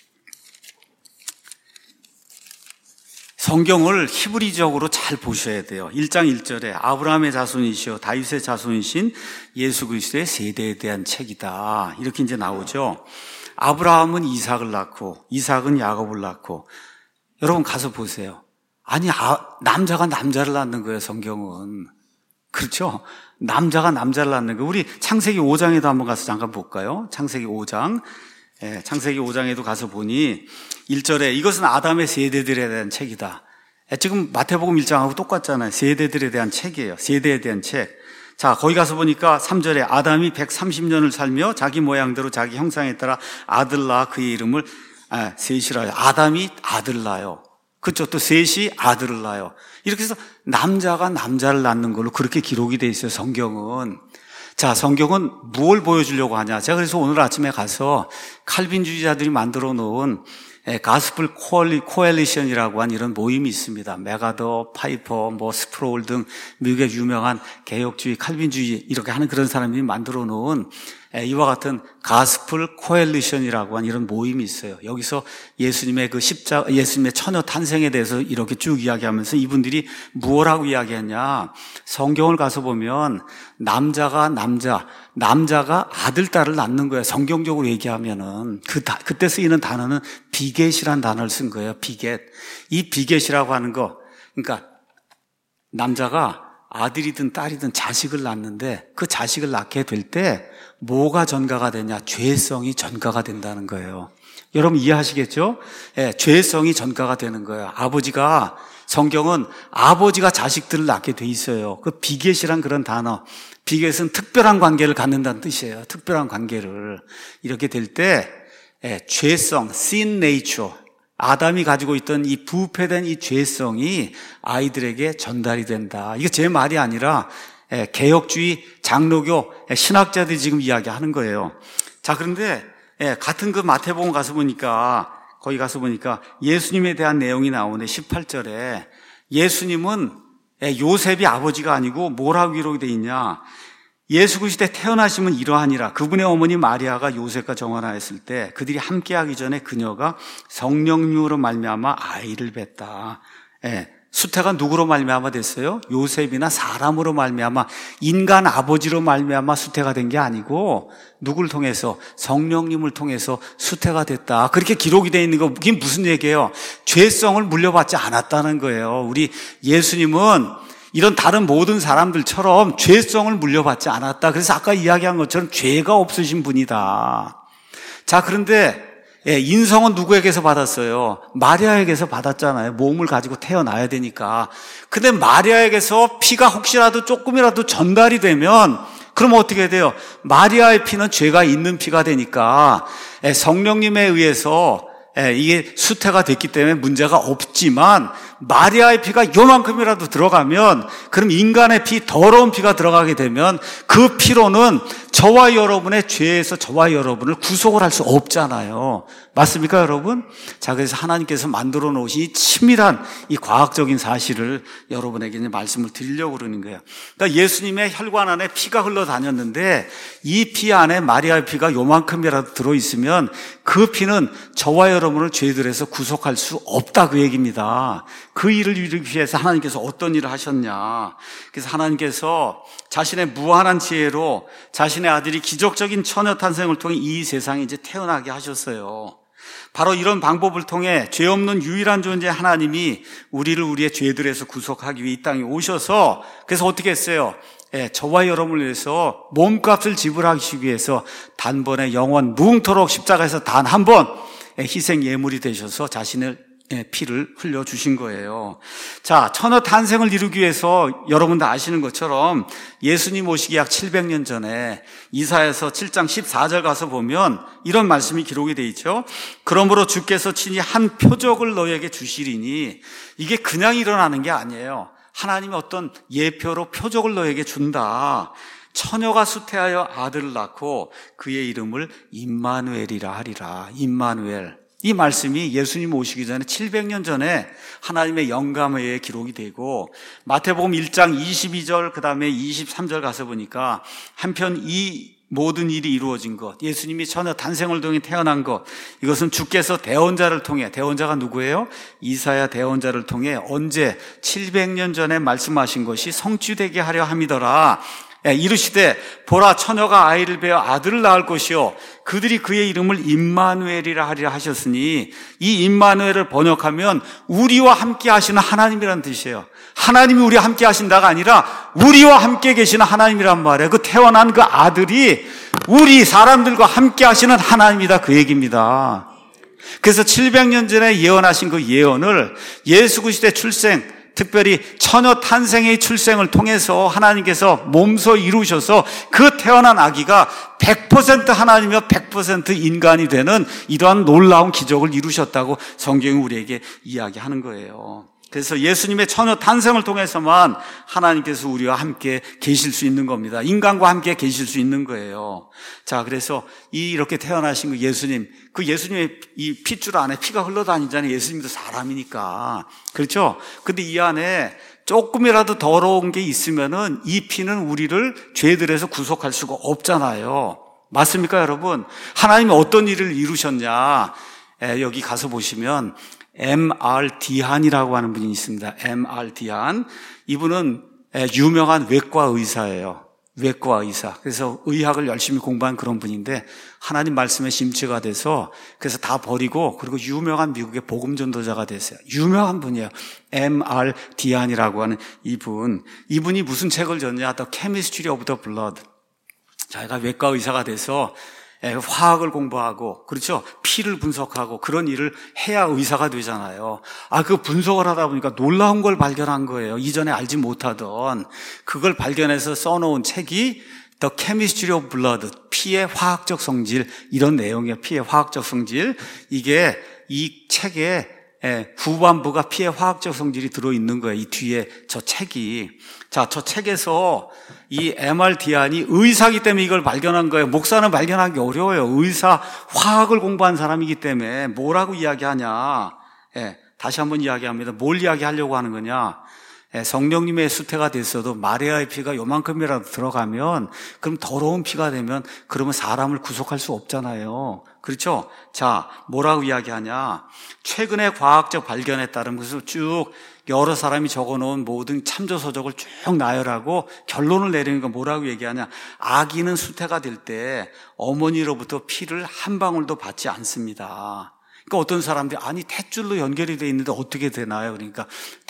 성경을 히브리적으로 잘 보셔야 돼요. 일 장 일 절에 아브라함의 자손이시오 다윗의 자손이신 예수 그리스도의 세대에 대한 책이다. 이렇게 이제 나오죠. 아브라함은 이삭을 낳고 이삭은 야곱을 낳고 여러분 가서 보세요. 아니 아, 남자가 남자를 낳는 거예요. 성경은. 그렇죠? 남자가 남자를 낳는 거예요. 우리 창세기 오 장에도 한번 가서 잠깐 볼까요? 창세기 오 장. 예, 창세기 오 장에도 가서 보니 일 절에 이것은 아담의 세대들에 대한 책이다. 예, 지금 마태복음 일 장하고 똑같잖아요. 세대들에 대한 책이에요. 세대에 대한 책. 자, 거기 가서 보니까 삼 절에 아담이 백삼십 년을 살며 자기 모양대로 자기 형상에 따라 아들 낳아 그의 이름을 아, 셋이라. 아담이 아들 낳아요. 그렇죠? 또 셋이 아들을 낳아요. 이렇게 해서 남자가 남자를 낳는 걸로 그렇게 기록이 돼 있어요. 성경은. 자, 성경은 무엇을 보여주려고 하냐. 제가 그래서 오늘 아침에 가서 칼빈주의자들이 만들어 놓은 가스플 코앨리션이라고 한 이런 모임이 있습니다. 메가더, 파이퍼, 뭐 스프롤 등 미국의 유명한 개혁주의, 칼빈주의 이렇게 하는 그런 사람들이 만들어 놓은 이와 같은 가스플 코앨리션이라고 한 이런 모임이 있어요. 여기서 예수님의 그 십자, 예수님의 처녀 탄생에 대해서 이렇게 쭉 이야기하면서 이분들이 무엇하고 이야기했냐. 성경을 가서 보면 남자가 남자, 남자가 아들, 딸을 낳는 거예요. 성경적으로 얘기하면은. 그, 그때 쓰이는 단어는 비겟이라는 단어를 쓴 거예요. 비겟. 이 비겟이라고 하는 거. 그러니까 남자가 아들이든 딸이든 자식을 낳는데 그 자식을 낳게 될 때 뭐가 전가가 되냐? 죄성이 전가가 된다는 거예요. 여러분 이해하시겠죠? 예, 죄성이 전가가 되는 거예요. 아버지가, 성경은 아버지가 자식들을 낳게 돼 있어요. 그 비겟이란 그런 단어. 비겟은 특별한 관계를 갖는다는 뜻이에요. 특별한 관계를. 이렇게 될 때, 예, 죄성, sin nature. 아담이 가지고 있던 이 부패된 이 죄성이 아이들에게 전달이 된다. 이게 제 말이 아니라 개혁주의 장로교 신학자들이 지금 이야기하는 거예요. 자, 그런데 같은 그 마태복음 가서 보니까 거기 가서 보니까 예수님에 대한 내용이 나오네. 십팔 절에 예수님은 요셉이 아버지가 아니고 뭐라고 기록이 되어 있냐. 예수 그리스도에 태어나시면 이러하니라. 그분의 어머니 마리아가 요셉과 정혼하였을 때 그들이 함께하기 전에 그녀가 성령님으로 말미암아 아이를 뱄다. 예, 수태가 누구로 말미암아 됐어요? 요셉이나 사람으로 말미암아, 인간 아버지로 말미암아 수태가 된 게 아니고 누구를 통해서? 성령님을 통해서 수태가 됐다. 그렇게 기록이 되어 있는 거 그게 무슨 얘기예요? 죄성을 물려받지 않았다는 거예요. 우리 예수님은 이런 다른 모든 사람들처럼 죄성을 물려받지 않았다. 그래서 아까 이야기한 것처럼 죄가 없으신 분이다. 자, 그런데 인성은 누구에게서 받았어요? 마리아에게서 받았잖아요. 몸을 가지고 태어나야 되니까. 근데 마리아에게서 피가 혹시라도 조금이라도 전달이 되면 그럼 어떻게 돼요? 마리아의 피는 죄가 있는 피가 되니까 성령님에 의해서 이게 수태가 됐기 때문에 문제가 없지만 마리아의 피가 요만큼이라도 들어가면 그럼 인간의 피, 더러운 피가 들어가게 되면 그 피로는 저와 여러분의 죄에서 저와 여러분을 구속을 할 수 없잖아요. 맞습니까, 여러분? 자, 그래서 하나님께서 만들어 놓으신 이 치밀한 이 과학적인 사실을 여러분에게 이제 말씀을 드리려고 그러는 거예요. 그러니까 예수님의 혈관 안에 피가 흘러다녔는데 이 피 안에 마리아의 피가 요만큼이라도 들어있으면 그 피는 저와 여러분을 죄들에서 구속할 수 없다, 그 얘기입니다. 그 일을 이루기 위해서 하나님께서 어떤 일을 하셨냐. 그래서 하나님께서 자신의 무한한 지혜로 자신의 아들이 기적적인 처녀 탄생을 통해 이 세상에 이제 태어나게 하셨어요. 바로 이런 방법을 통해 죄 없는 유일한 존재 하나님이 우리를 우리의 죄들에서 구속하기 위해 이 땅에 오셔서, 그래서 어떻게 했어요? 예, 저와 여러분을 위해서 몸값을 지불하시기 위해서 단번에 영원 무궁토록 십자가에서 단 한 번 희생 예물이 되셔서 자신을 피를 흘려주신 거예요. 자, 처녀 탄생을 이루기 위해서 여러분도 아시는 것처럼 예수님 오시기 약 칠백 년 전에 이사야서 칠 장 십사 절 가서 보면 이런 말씀이 기록이 되어 있죠. 그러므로 주께서 친히 한 표적을 너에게 주시리니, 이게 그냥 일어나는 게 아니에요. 하나님이 어떤 예표로 표적을 너에게 준다. 처녀가 수태하여 아들을 낳고 그의 이름을 임마누엘이라 하리라. 임마누엘. 이 말씀이 예수님 오시기 전에 칠백 년 전에 하나님의 영감에 기록이 되고, 마태복음 일 장 이십이 절 그 다음에 이십삼 절 가서 보니까 한편 이 모든 일이 이루어진 것, 예수님이 처녀 탄생을 통해 태어난 것, 이것은 주께서 대언자를 통해, 대언자가 누구예요? 이사야 대언자를 통해 언제 칠백 년 전에 말씀하신 것이 성취되게 하려 함이더라. 이르시되 보라, 처녀가 아이를 베어 아들을 낳을 것이요 그들이 그의 이름을 임마누엘이라 하리라 하셨으니, 이 임마누엘을 번역하면 우리와 함께 하시는 하나님이라는 뜻이에요. 하나님이 우리와 함께 하신다가 아니라 우리와 함께 계시는 하나님이란 말이에요. 그 태어난 그 아들이 우리 사람들과 함께 하시는 하나님이다, 그 얘기입니다. 그래서 칠백 년 전에 예언하신 그 예언을 예수 그리스도의 출생, 특별히 처녀 탄생의 출생을 통해서 하나님께서 몸소 이루셔서 그 태어난 아기가 백 퍼센트 하나님이며 백 퍼센트 인간이 되는 이러한 놀라운 기적을 이루셨다고 성경이 우리에게 이야기하는 거예요. 그래서 예수님의 처녀 탄생을 통해서만 하나님께서 우리와 함께 계실 수 있는 겁니다. 인간과 함께 계실 수 있는 거예요. 자, 그래서 이 이렇게 태어나신 그 예수님, 그 예수님의 이 핏줄 안에 피가 흘러다니잖아요. 예수님도 사람이니까. 그렇죠? 근데 이 안에 조금이라도 더러운 게 있으면은 이 피는 우리를 죄들에서 구속할 수가 없잖아요. 맞습니까, 여러분? 하나님이 어떤 일을 이루셨냐? 에, 여기 가서 보시면 엠 알 디한이라고 하는 분이 있습니다. 엠 알 디한. 이분은 유명한 외과 의사예요. 외과 의사. 그래서 의학을 열심히 공부한 그런 분인데 하나님 말씀에 심취가 돼서 그래서 다 버리고 그리고 유명한 미국의 복음 전도자가 됐어요. 유명한 분이에요. 엠 알 디한이라고 하는 이분. 이분이 무슨 책을 졌냐? The Chemistry of the Blood. 자기가 외과 의사가 돼서 화학을 공부하고, 그렇죠? 피를 분석하고 그런 일을 해야 의사가 되잖아요. 아, 그 분석을 하다 보니까 놀라운 걸 발견한 거예요. 이전에 알지 못하던 그걸 발견해서 써놓은 책이 The Chemistry of Blood, 피의 화학적 성질, 이런 내용이에요. 피의 화학적 성질. 이게 이 책에 후반부가 피의 화학적 성질이 들어있는 거예요. 이 뒤에 저 책이. 자, 저 책에서 이 엠 알 디한이 의사이기 때문에 이걸 발견한 거예요. 목사는 발견하기 어려워요. 의사, 화학을 공부한 사람이기 때문에 뭐라고 이야기하냐. 예, 다시 한번 이야기합니다. 뭘 이야기하려고 하는 거냐. 예, 성령님의 수태가 됐어도 마리아의 피가 요만큼이라도 들어가면, 그럼 더러운 피가 되면 그러면 사람을 구속할 수 없잖아요. 그렇죠? 자, 뭐라고 이야기하냐. 최근의 과학적 발견에 따른 것을 쭉 여러 사람이 적어놓은 모든 참조서적을 쭉 나열하고 결론을 내리는 건 뭐라고 얘기하냐. 아기는 수태가 될 때 어머니로부터 피를 한 방울도 받지 않습니다. 그러니까 어떤 사람들이 아니 탯줄로 연결이 돼 있는데 어떻게 되나요? 그러니까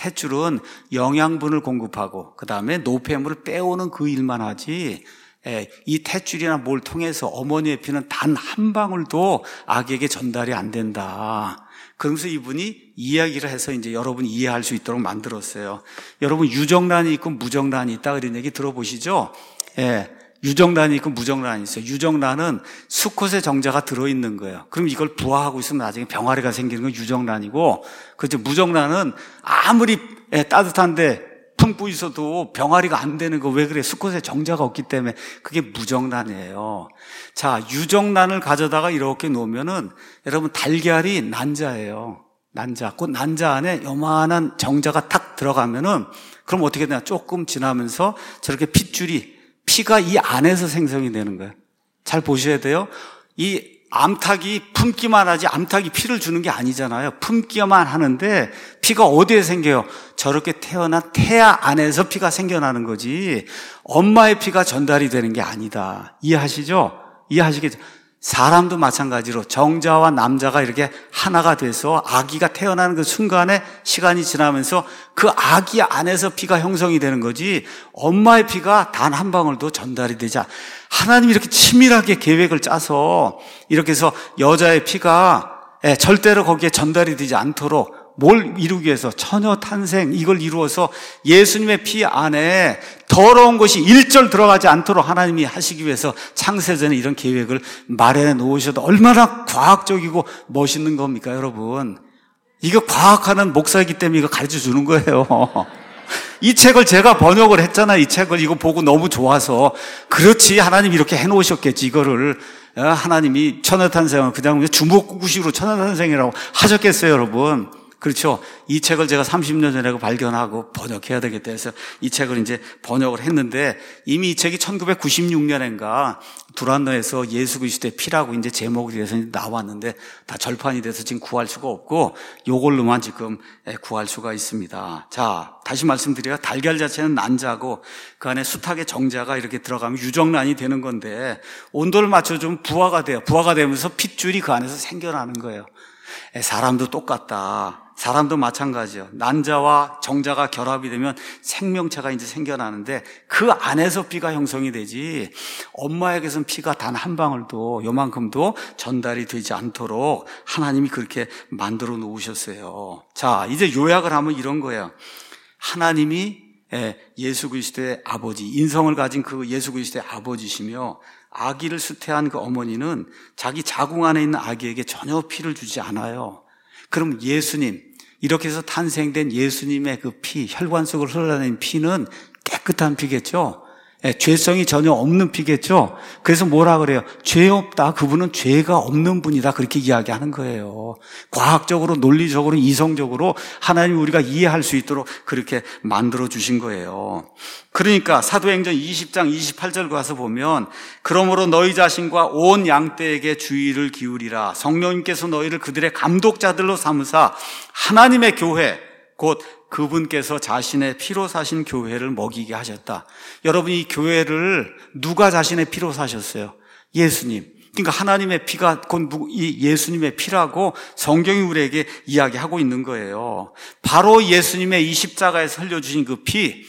탯줄은 영양분을 공급하고 그 다음에 노폐물을 빼오는 그 일만 하지, 예, 이 탯줄이나 뭘 통해서 어머니의 피는 단 한 방울도 아기에게 전달이 안 된다. 그러면서 이분이 이야기를 해서 이제 여러분이 이해할 수 있도록 만들었어요. 여러분 유정란이 있고 무정란이 있다 그런 얘기 들어보시죠? 예. 유정란이 있고 무정란이 있어요. 유정란은 수컷의 정자가 들어있는 거예요. 그럼 이걸 부화하고 있으면 나중에 병아리가 생기는 건 유정란이고, 그죠? 무정란은 아무리 따뜻한데 품고 있어도 병아리가 안 되는 거 왜 그래? 수컷에 정자가 없기 때문에. 그게 무정란이에요. 자, 유정란을 가져다가 이렇게 놓으면은 여러분 달걀이 난자예요. 난자. 그 난자 안에 요만한 정자가 탁 들어가면은 그럼 어떻게 되나? 조금 지나면서 저렇게 핏줄이, 피가 이 안에서 생성이 되는 거예요. 잘 보셔야 돼요. 이 암탉이 품기만 하지 암탉이 피를 주는 게 아니잖아요. 품기만 하는데 피가 어디에 생겨요? 저렇게 태어난 태아 안에서 피가 생겨나는 거지 엄마의 피가 전달이 되는 게 아니다. 이해하시죠? 이해하시겠죠? 사람도 마찬가지로 정자와 남자가 이렇게 하나가 돼서 아기가 태어나는 그 순간에 시간이 지나면서 그 아기 안에서 피가 형성이 되는 거지 엄마의 피가 단 한 방울도 전달이 되지 않아. 하나님이 이렇게 치밀하게 계획을 짜서 이렇게 해서 여자의 피가 절대로 거기에 전달이 되지 않도록 뭘 이루기 위해서 처녀 탄생 이걸 이루어서 예수님의 피 안에 더러운 것이 일절 들어가지 않도록 하나님이 하시기 위해서 창세전에 이런 계획을 마련해 놓으셔도 얼마나 과학적이고 멋있는 겁니까 여러분. 이거 과학하는 목사이기 때문에 이거 가르쳐 주는 거예요. 이 책을 제가 번역을 했잖아요. 이 책을 이거 보고 너무 좋아서. 그렇지 하나님이 이렇게 해놓으셨겠지 이거를. 하나님이 처녀탄생을 그냥 주먹구구식으로 처녀탄생이라고 하셨겠어요 여러분. 그렇죠. 이 책을 제가 삼십 년 전에 발견하고 번역해야 되겠다 해서 이 책을 이제 번역을 했는데 이미 이 책이 천구백구십육 년인가 두란노에서 예수 그리스도의 피라고 이제 제목이 돼서 나왔는데 다 절판이 돼서 지금 구할 수가 없고 요걸로만 지금 구할 수가 있습니다. 자, 다시 말씀드려요. 달걀 자체는 난자고 그 안에 수탉의 정자가 이렇게 들어가면 유정란이 되는 건데 온도를 맞춰주면 부화가 돼요. 부화가 되면서 핏줄이 그 안에서 생겨나는 거예요. 사람도 똑같다. 사람도 마찬가지요. 난자와 정자가 결합이 되면 생명체가 이제 생겨나는데 그 안에서 피가 형성이 되지 엄마에게서는 피가 단 한 방울도 요만큼도 전달이 되지 않도록 하나님이 그렇게 만들어 놓으셨어요. 자, 이제 요약을 하면 이런 거예요. 하나님이 예수 그리스도의 아버지, 인성을 가진 그 예수 그리스도의 아버지시며 아기를 수태한 그 어머니는 자기 자궁 안에 있는 아기에게 전혀 피를 주지 않아요. 그럼 예수님, 이렇게 해서 탄생된 예수님의 그 피, 혈관 속으로 흘러다니는 피는 깨끗한 피겠죠? 예, 죄성이 전혀 없는 피겠죠? 그래서 뭐라 그래요? 죄 없다. 그분은 죄가 없는 분이다. 그렇게 이야기하는 거예요. 과학적으로, 논리적으로, 이성적으로 하나님 우리가 이해할 수 있도록 그렇게 만들어 주신 거예요. 그러니까 사도행전 이십 장 이십팔 절 가서 보면 그러므로 너희 자신과 온 양떼에게 주의를 기울이라. 성령님께서 너희를 그들의 감독자들로 삼으사 하나님의 교회 곧 그분께서 자신의 피로 사신 교회를 먹이게 하셨다. 여러분 이 교회를 누가 자신의 피로 사셨어요? 예수님. 그러니까 하나님의 피가 곧 이 예수님의 피라고 성경이 우리에게 이야기하고 있는 거예요. 바로 예수님의 이 십자가에서 흘려주신 그 피,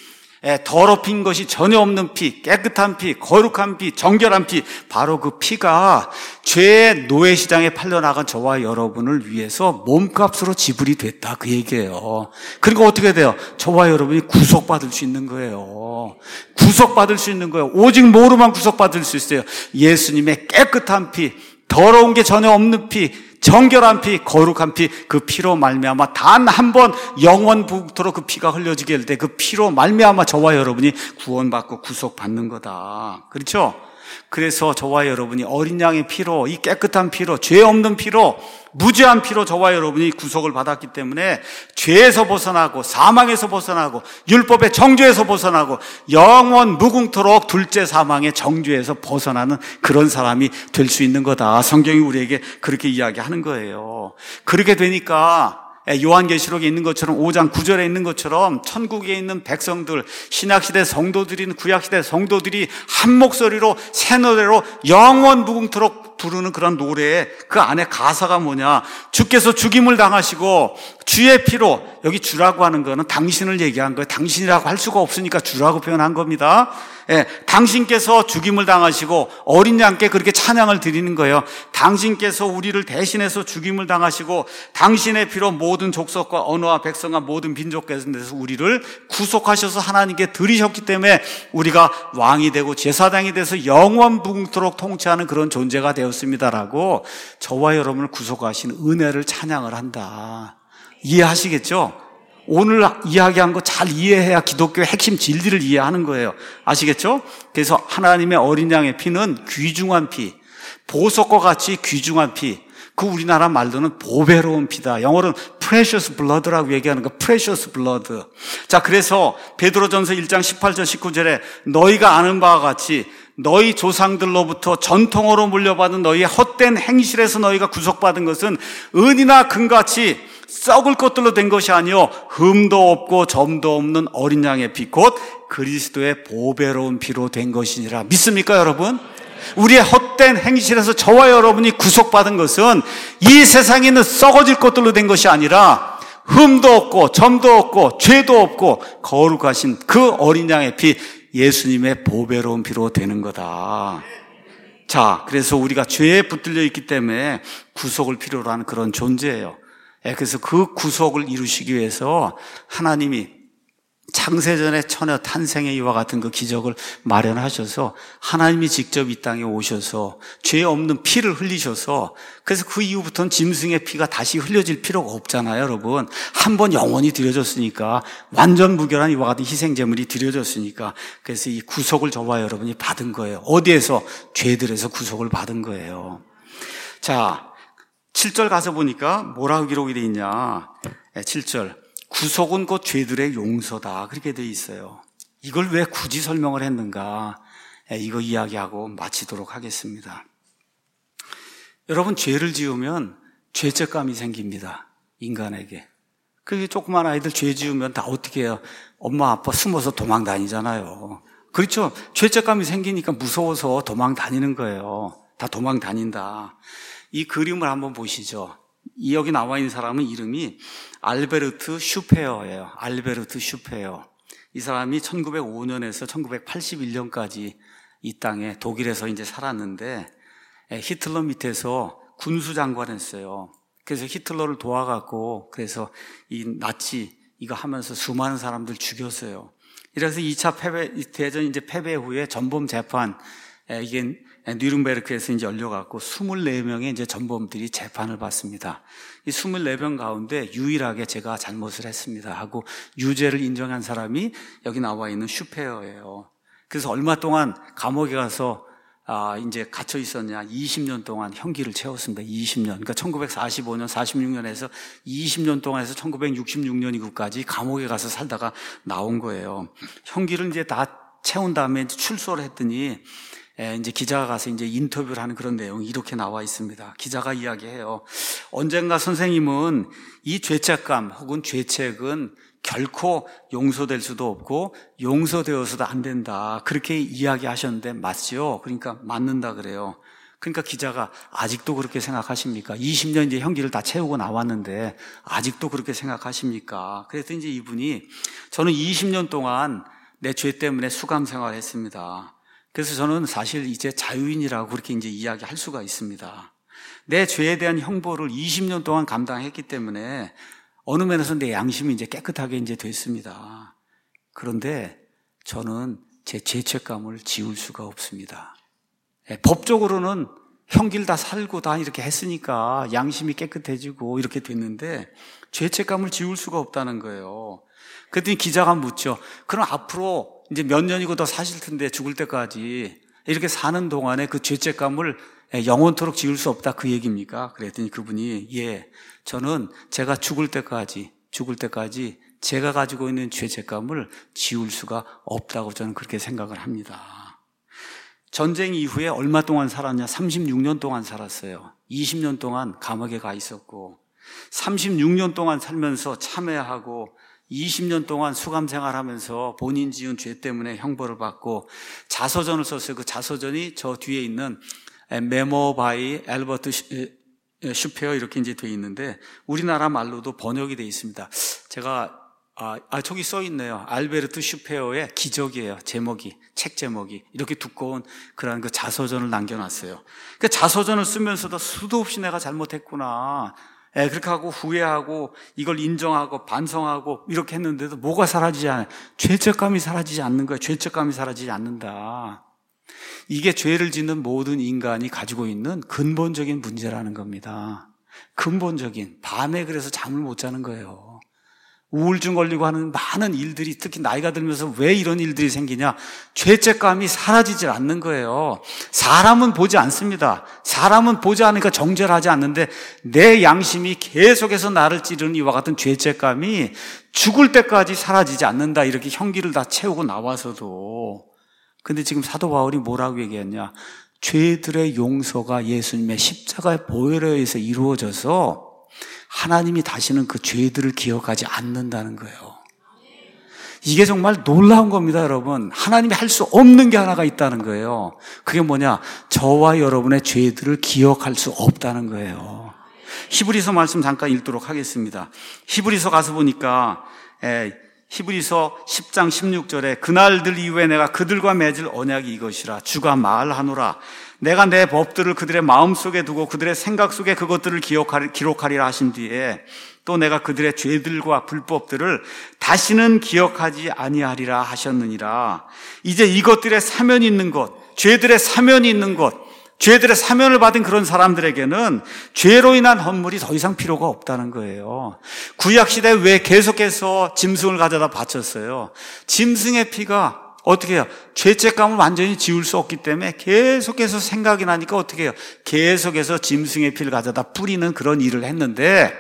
더럽힌 것이 전혀 없는 피, 깨끗한 피, 거룩한 피, 정결한 피, 바로 그 피가 죄의 노예시장에 팔려나간 저와 여러분을 위해서 몸값으로 지불이 됐다 그 얘기예요. 그러니까 어떻게 돼요? 저와 여러분이 구속받을 수 있는 거예요. 구속받을 수 있는 거예요. 오직 뭐로만 구속받을 수 있어요? 예수님의 깨끗한 피, 더러운 게 전혀 없는 피, 정결한 피, 거룩한 피, 그 피로 말미암아 단 한 번 영원토록 그 피가 흘려지게 할 때 그 피로 말미암아 저와 여러분이 구원받고 구속받는 거다. 그렇죠? 그래서 저와 여러분이 어린 양의 피로, 이 깨끗한 피로, 죄 없는 피로, 무죄한 피로 저와 여러분이 구속을 받았기 때문에 죄에서 벗어나고 사망에서 벗어나고 율법의 정죄에서 벗어나고 영원 무궁토록 둘째 사망의 정죄에서 벗어나는 그런 사람이 될 수 있는 거다. 성경이 우리에게 그렇게 이야기하는 거예요. 그렇게 되니까 요한계시록에 있는 것처럼 오 장 구 절에 있는 것처럼 천국에 있는 백성들, 신약시대 성도들이, 구약시대 성도들이 한 목소리로 새 노래로 영원 무궁토록 부르는 그런 노래에 그 안에 가사가 뭐냐? 주께서 죽임을 당하시고 주의 피로, 여기 주라고 하는 거는 당신을 얘기한 거예요. 당신이라고 할 수가 없으니까 주라고 표현한 겁니다. 예, 당신께서 죽임을 당하시고 어린 양께 그렇게 찬양을 드리는 거예요. 당신께서 우리를 대신해서 죽임을 당하시고 당신의 피로 모든 족속과 언어와 백성과 모든 민족에서 우리를 구속하셔서 하나님께 드리셨기 때문에 우리가 왕이 되고 제사장이 돼서 영원 무궁토록 통치하는 그런 존재가 되었습니다라고 저와 여러분을 구속하신 은혜를 찬양을 한다. 이해하시겠죠? 오늘 이야기한 거 잘 이해해야 기독교의 핵심 진리를 이해하는 거예요. 아시겠죠? 그래서 하나님의 어린 양의 피는 귀중한 피, 보석과 같이 귀중한 피, 그 우리나라 말로는 보배로운 피다. 영어로는 precious blood라고 얘기하는 거, precious blood. 자, 그래서 베드로전서 일 장 십팔 절 십구 절에 너희가 아는 바와 같이 너희 조상들로부터 전통으로 물려받은 너희의 헛된 행실에서 너희가 구속받은 것은 은이나 금같이 썩을 것들로 된 것이 아니요 흠도 없고 점도 없는 어린 양의 피 곧 그리스도의 보배로운 피로 된 것이니라. 믿습니까, 여러분? 우리의 헛된 행실에서 저와 여러분이 구속받은 것은 이 세상에 있는 썩어질 것들로 된 것이 아니라 흠도 없고 점도 없고 죄도 없고 거룩하신 그 어린 양의 피, 예수님의 보배로운 피로 되는 거다. 자, 그래서 우리가 죄에 붙들려 있기 때문에 구속을 필요로 하는 그런 존재예요. 그래서 그 구속을 이루시기 위해서 하나님이 창세전에 처녀 탄생의 이와 같은 그 기적을 마련하셔서 하나님이 직접 이 땅에 오셔서 죄 없는 피를 흘리셔서, 그래서 그 이후부터는 짐승의 피가 다시 흘려질 필요가 없잖아요, 여러분. 한 번 영원히 드려졌으니까, 완전 무결한 이와 같은 희생제물이 드려졌으니까, 그래서 이 구속을 저와 여러분이 받은 거예요. 어디에서? 죄들에서 구속을 받은 거예요. 자, 칠 절 가서 보니까 뭐라고 기록이 되어 있냐. 칠 절. 구속은 곧 죄들의 용서다. 그렇게 되어 있어요. 이걸 왜 굳이 설명을 했는가? 이거 이야기하고 마치도록 하겠습니다. 여러분, 죄를 지으면 죄책감이 생깁니다. 인간에게. 그게 조그만 아이들 죄 지으면 다 어떻게 해요? 엄마 아빠 숨어서 도망 다니잖아요. 그렇죠? 죄책감이 생기니까 무서워서 도망 다니는 거예요. 다 도망 다닌다. 이 그림을 한번 보시죠. 이 여기 나와 있는 사람은 이름이 알베르트 슈페어예요. 알베르트 슈페어. 이 사람이 천구백오 년에서 천구백팔십일 년까지 이 땅에 독일에서 이제 살았는데 히틀러 밑에서 군수장관 했어요. 그래서 히틀러를 도와갖고 그래서 이 나치 이거 하면서 수많은 사람들 죽였어요. 이래서 이 차 패배, 대전 이제 패배 후에 전범 재판, 이게 뉘른베르크에서 이제 열려갖고 이십사 명의 이제 전범들이 재판을 받습니다. 이 이십사 명 가운데 유일하게 제가 잘못을 했습니다 하고 유죄를 인정한 사람이 여기 나와 있는 슈페어예요. 그래서 얼마 동안 감옥에 가서 아, 이제 갇혀 있었냐? 이십 년 동안 형기를 채웠습니다. 이십 년. 그러니까 천구백사십오 년, 사십육 년에서 이십 년 동안 해서 천구백육십육 년 이후까지 감옥에 가서 살다가 나온 거예요. 형기를 이제 다 채운 다음에 이제 출소를 했더니 예, 이제 기자가 가서 이제 인터뷰를 하는 그런 내용이 이렇게 나와 있습니다. 기자가 이야기해요. 언젠가 선생님은 이 죄책감 혹은 죄책은 결코 용서될 수도 없고 용서되어서도 안 된다. 그렇게 이야기하셨는데 맞죠? 그러니까 맞는다 그래요. 그러니까 기자가 아직도 그렇게 생각하십니까? 이십 년 이제 형기를 다 채우고 나왔는데 아직도 그렇게 생각하십니까? 그래서 이제 이분이 저는 이십 년 동안 내 죄 때문에 수감 생활을 했습니다. 그래서 저는 사실 이제 자유인이라고 그렇게 이제 이야기할 수가 있습니다. 내 죄에 대한 형벌을 이십 년 동안 감당했기 때문에 어느 면에서 내 양심이 이제 깨끗하게 이제 됐습니다. 그런데 저는 제 죄책감을 지울 수가 없습니다. 법적으로는 형기를 다 살고 다 이렇게 했으니까 양심이 깨끗해지고 이렇게 됐는데 죄책감을 지울 수가 없다는 거예요. 그랬더니 기자가 묻죠. 그럼 앞으로 이제 몇 년이고 더 사실 텐데 죽을 때까지 이렇게 사는 동안에 그 죄책감을 영원토록 지울 수 없다 그 얘기입니까? 그랬더니 그분이 예, 저는 제가 죽을 때까지 죽을 때까지 제가 가지고 있는 죄책감을 지울 수가 없다고 저는 그렇게 생각을 합니다. 전쟁 이후에 얼마 동안 살았냐? 삼십육 년 동안 살았어요. 이십 년 동안 감옥에 가 있었고 삼십육 년 동안 살면서 참회하고 이십 년 동안 수감 생활하면서 본인 지은 죄 때문에 형벌을 받고 자서전을 썼어요. 그 자서전이 저 뒤에 있는 메모 바이 앨버트 슈페어 이렇게 이제 돼 있는데 우리나라 말로도 번역이 돼 있습니다. 제가 아, 아 저기 써 있네요. 알베르트 슈페어의 기적이에요. 제목이 책 제목이 이렇게 두꺼운 그런 그 자서전을 남겨놨어요. 그 자서전을 쓰면서도 수도 없이 내가 잘못했구나. 예, 그렇게 하고 후회하고 이걸 인정하고 반성하고 이렇게 했는데도 뭐가 사라지지 않아요? 죄책감이 사라지지 않는 거예요. 죄책감이 사라지지 않는다. 이게 죄를 짓는 모든 인간이 가지고 있는 근본적인 문제라는 겁니다. 근본적인. 밤에 그래서 잠을 못 자는 거예요. 우울증 걸리고 하는 많은 일들이, 특히 나이가 들면서 왜 이런 일들이 생기냐? 죄책감이 사라지질 않는 거예요. 사람은 보지 않습니다. 사람은 보지 않으니까 정죄를 하지 않는데 내 양심이 계속해서 나를 찌르는 이와 같은 죄책감이 죽을 때까지 사라지지 않는다. 이렇게 형기를 다 채우고 나와서도. 근데 지금 사도 바울이 뭐라고 얘기했냐? 죄들의 용서가 예수님의 십자가의 보혈에 의해서 이루어져서 하나님이 다시는 그 죄들을 기억하지 않는다는 거예요. 이게 정말 놀라운 겁니다, 여러분. 하나님이 할 수 없는 게 하나가 있다는 거예요. 그게 뭐냐? 저와 여러분의 죄들을 기억할 수 없다는 거예요. 히브리서 말씀 잠깐 읽도록 하겠습니다. 히브리서 가서 보니까 에, 히브리서 십 장 십육 절에 그날들 이후에 내가 그들과 맺을 언약이 이것이라 주가 말하노라 내가 내 법들을 그들의 마음속에 두고 그들의 생각 속에 그것들을 기억하리, 기록하리라 하신 뒤에 또 내가 그들의 죄들과 불법들을 다시는 기억하지 아니하리라 하셨느니라. 이제 이것들의 사면이 있는 것, 죄들의 사면이 있는 것, 죄들의 사면을 받은 그런 사람들에게는 죄로 인한 헌물이 더 이상 필요가 없다는 거예요. 구약시대에 왜 계속해서 짐승을 가져다 바쳤어요? 짐승의 피가 어떻게 해요? 죄책감을 완전히 지울 수 없기 때문에 계속해서 생각이 나니까 어떻게 해요? 계속해서 짐승의 피를 가져다 뿌리는 그런 일을 했는데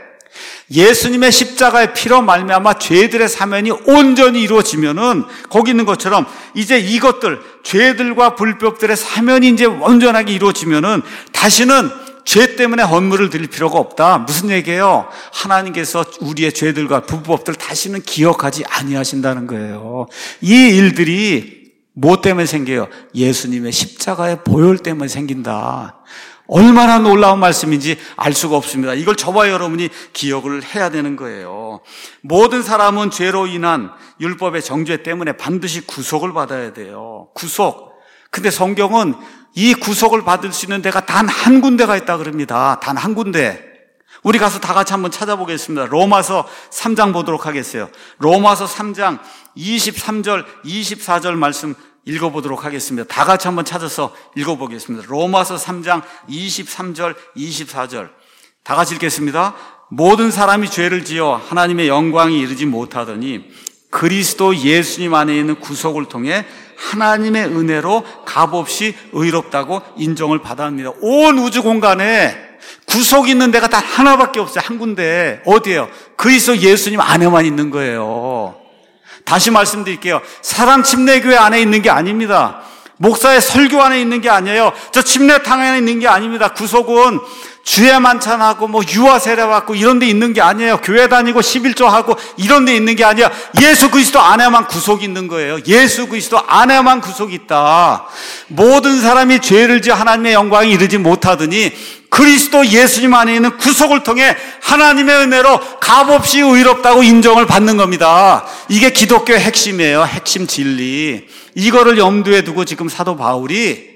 예수님의 십자가의 피로 말미암아 죄들의 사면이 온전히 이루어지면은 거기 있는 것처럼 이제 이것들 죄들과 불법들의 사면이 이제 온전하게 이루어지면은 다시는 죄 때문에 헌물을 드릴 필요가 없다. 무슨 얘기예요? 하나님께서 우리의 죄들과 불법들을 다시는 기억하지 아니하신다는 거예요. 이 일들이 뭐 때문에 생겨요? 예수님의 십자가의 보혈 때문에 생긴다. 얼마나 놀라운 말씀인지 알 수가 없습니다. 이걸 저와 여러분이 기억을 해야 되는 거예요. 모든 사람은 죄로 인한 율법의 정죄 때문에 반드시 구속을 받아야 돼요. 구속. 근데 성경은 이 구속을 받을 수 있는 데가 단 한 군데가 있다 그럽니다. 단 한 군데. 우리 가서 다 같이 한번 찾아보겠습니다. 로마서 삼 장 보도록 하겠어요. 로마서 삼 장 이십삼 절, 이십사 절 말씀 읽어보도록 하겠습니다. 다 같이 한번 찾아서 읽어보겠습니다. 로마서 삼 장 이십삼 절, 이십사 절. 다 같이 읽겠습니다. 모든 사람이 죄를 지어 하나님의 영광이 이르지 못하더니 그리스도 예수님 안에 있는 구속을 통해 하나님의 은혜로 값없이 의롭다고 인정을 받았습니다. 온 우주 공간에 구속이 있는 데가 단 하나밖에 없어요. 한 군데. 어디예요? 그리스도 예수님 안에만 있는 거예요. 다시 말씀드릴게요. 사랑 침례교회 안에 있는 게 아닙니다. 목사의 설교 안에 있는 게 아니에요. 저 침례탕 안에 있는 게 아닙니다. 구속은 주에 만찬하고 뭐 유아 세례 받고 이런 데 있는 게 아니에요. 교회 다니고 십일조 하고 이런 데 있는 게 아니야. 예수 그리스도 안에만 구속이 있는 거예요. 예수 그리스도 안에만 구속이 있다. 모든 사람이 죄를 지어 하나님의 영광에 이르지 못하더니 그리스도 예수님 안에 있는 구속을 통해 하나님의 은혜로 값없이 의롭다고 인정을 받는 겁니다. 이게 기독교의 핵심이에요. 핵심 진리. 이거를 염두에 두고 지금 사도 바울이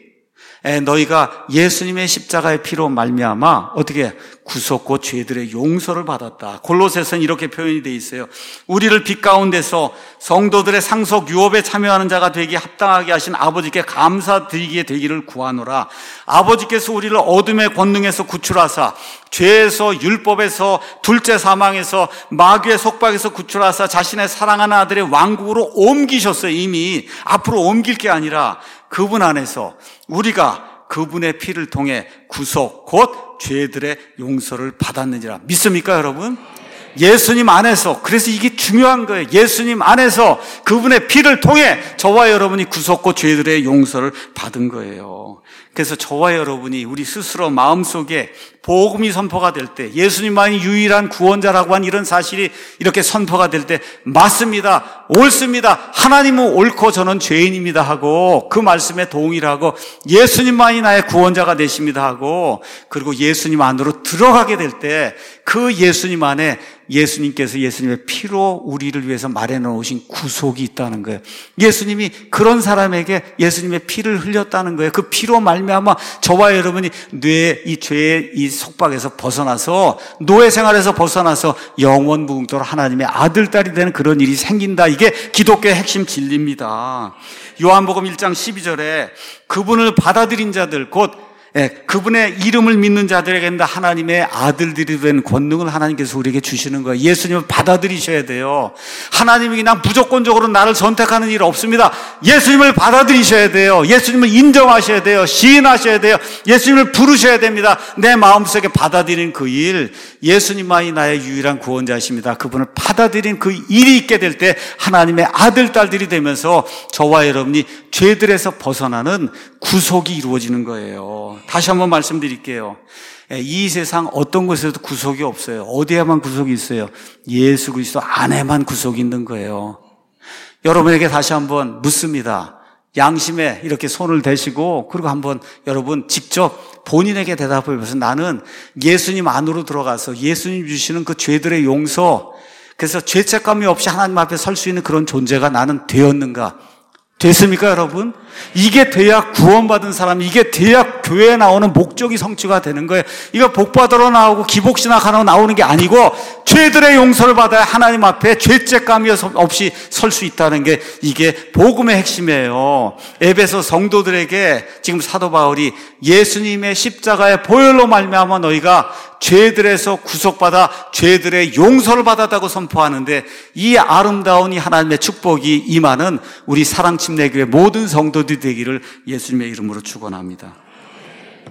너희가 예수님의 십자가의 피로 말미암아 어떻게 구속고 죄들의 용서를 받았다. 골로새서는 이렇게 표현이 되어 있어요. 우리를 빛 가운데서 성도들의 상속 유업에 참여하는 자가 되기 합당하게 하신 아버지께 감사드리게 되기를 구하노라. 아버지께서 우리를 어둠의 권능에서 구출하사 죄에서 율법에서 둘째 사망에서 마귀의 속박에서 구출하사 자신의 사랑하는 아들의 왕국으로 옮기셨어요. 이미 앞으로 옮길 게 아니라 그분 안에서 우리가 그분의 피를 통해 구속 곧 죄들의 용서를 받았느니라. 믿습니까 여러분? 예수님 안에서. 그래서 이게 중요한 거예요. 예수님 안에서 그분의 피를 통해 저와 여러분이 구속 곧 죄들의 용서를 받은 거예요. 그래서 저와 여러분이 우리 스스로 마음속에 복음이 선포가 될 때 예수님만이 유일한 구원자라고 한 이런 사실이 이렇게 선포가 될 때 맞습니다. 옳습니다. 하나님은 옳고 저는 죄인입니다 하고 그 말씀에 동의를 하고 예수님만이 나의 구원자가 되십니다 하고 그리고 예수님 안으로 들어가게 될 때 그 예수님 안에 예수님께서 예수님의 피로 우리를 위해서 마련해 놓으신 구속이 있다는 거예요. 예수님이 그런 사람에게 예수님의 피를 흘렸다는 거예요. 그 피로 말미암아 저와 여러분이 뇌의 이 죄의 이 속박에서 벗어나서 노예 생활에서 벗어나서 영원 무궁토록 하나님의 아들, 딸이 되는 그런 일이 생긴다. 이게 기독교의 핵심 진리입니다. 요한복음 일 장 십이 절에 그분을 받아들인 자들 곧 예, 그분의 이름을 믿는 자들에게는 하나님의 아들들이 된 권능을 하나님께서 우리에게 주시는 거예요. 예수님을 받아들이셔야 돼요. 하나님이 그냥 무조건적으로 나를 선택하는 일 없습니다. 예수님을 받아들이셔야 돼요. 예수님을 인정하셔야 돼요. 시인하셔야 돼요. 예수님을 부르셔야 됩니다. 내 마음속에 받아들이는 그 일, 예수님만이 나의 유일한 구원자이십니다. 그분을 받아들인 그 일이 있게 될 때 하나님의 아들, 딸들이 되면서 저와 여러분이 죄들에서 벗어나는 구속이 이루어지는 거예요. 다시 한번 말씀드릴게요. 이 세상 어떤 곳에서도 구속이 없어요. 어디에만 구속이 있어요? 예수 그리스도 안에만 구속이 있는 거예요. 여러분에게 다시 한번 묻습니다. 양심에 이렇게 손을 대시고 그리고 한번 여러분 직접 본인에게 대답해 보세요. 나는 예수님 안으로 들어가서 예수님 주시는 그 죄들의 용서, 그래서 죄책감이 없이 하나님 앞에 설 수 있는 그런 존재가 나는 되었는가? 됐습니까, 여러분? 이게 돼야 구원받은 사람, 이게 돼야 교회에 나오는 목적이 성취가 되는 거예요. 이거 복받으러 나오고 기복신학하러 나오는 게 아니고 죄들의 용서를 받아야 하나님 앞에 죄책감이 없이 설 수 있다는 게 이게 복음의 핵심이에요. 에베소 성도들에게 지금 사도 바울이 예수님의 십자가의 보혈로 말미암아 너희가 죄들에서 구속받아 죄들의 용서를 받았다고 선포하는데, 이 아름다운 이 하나님의 축복이 임하는 우리 사랑침례교회 모든 성도들이 되기를 예수님의 이름으로 축원합니다.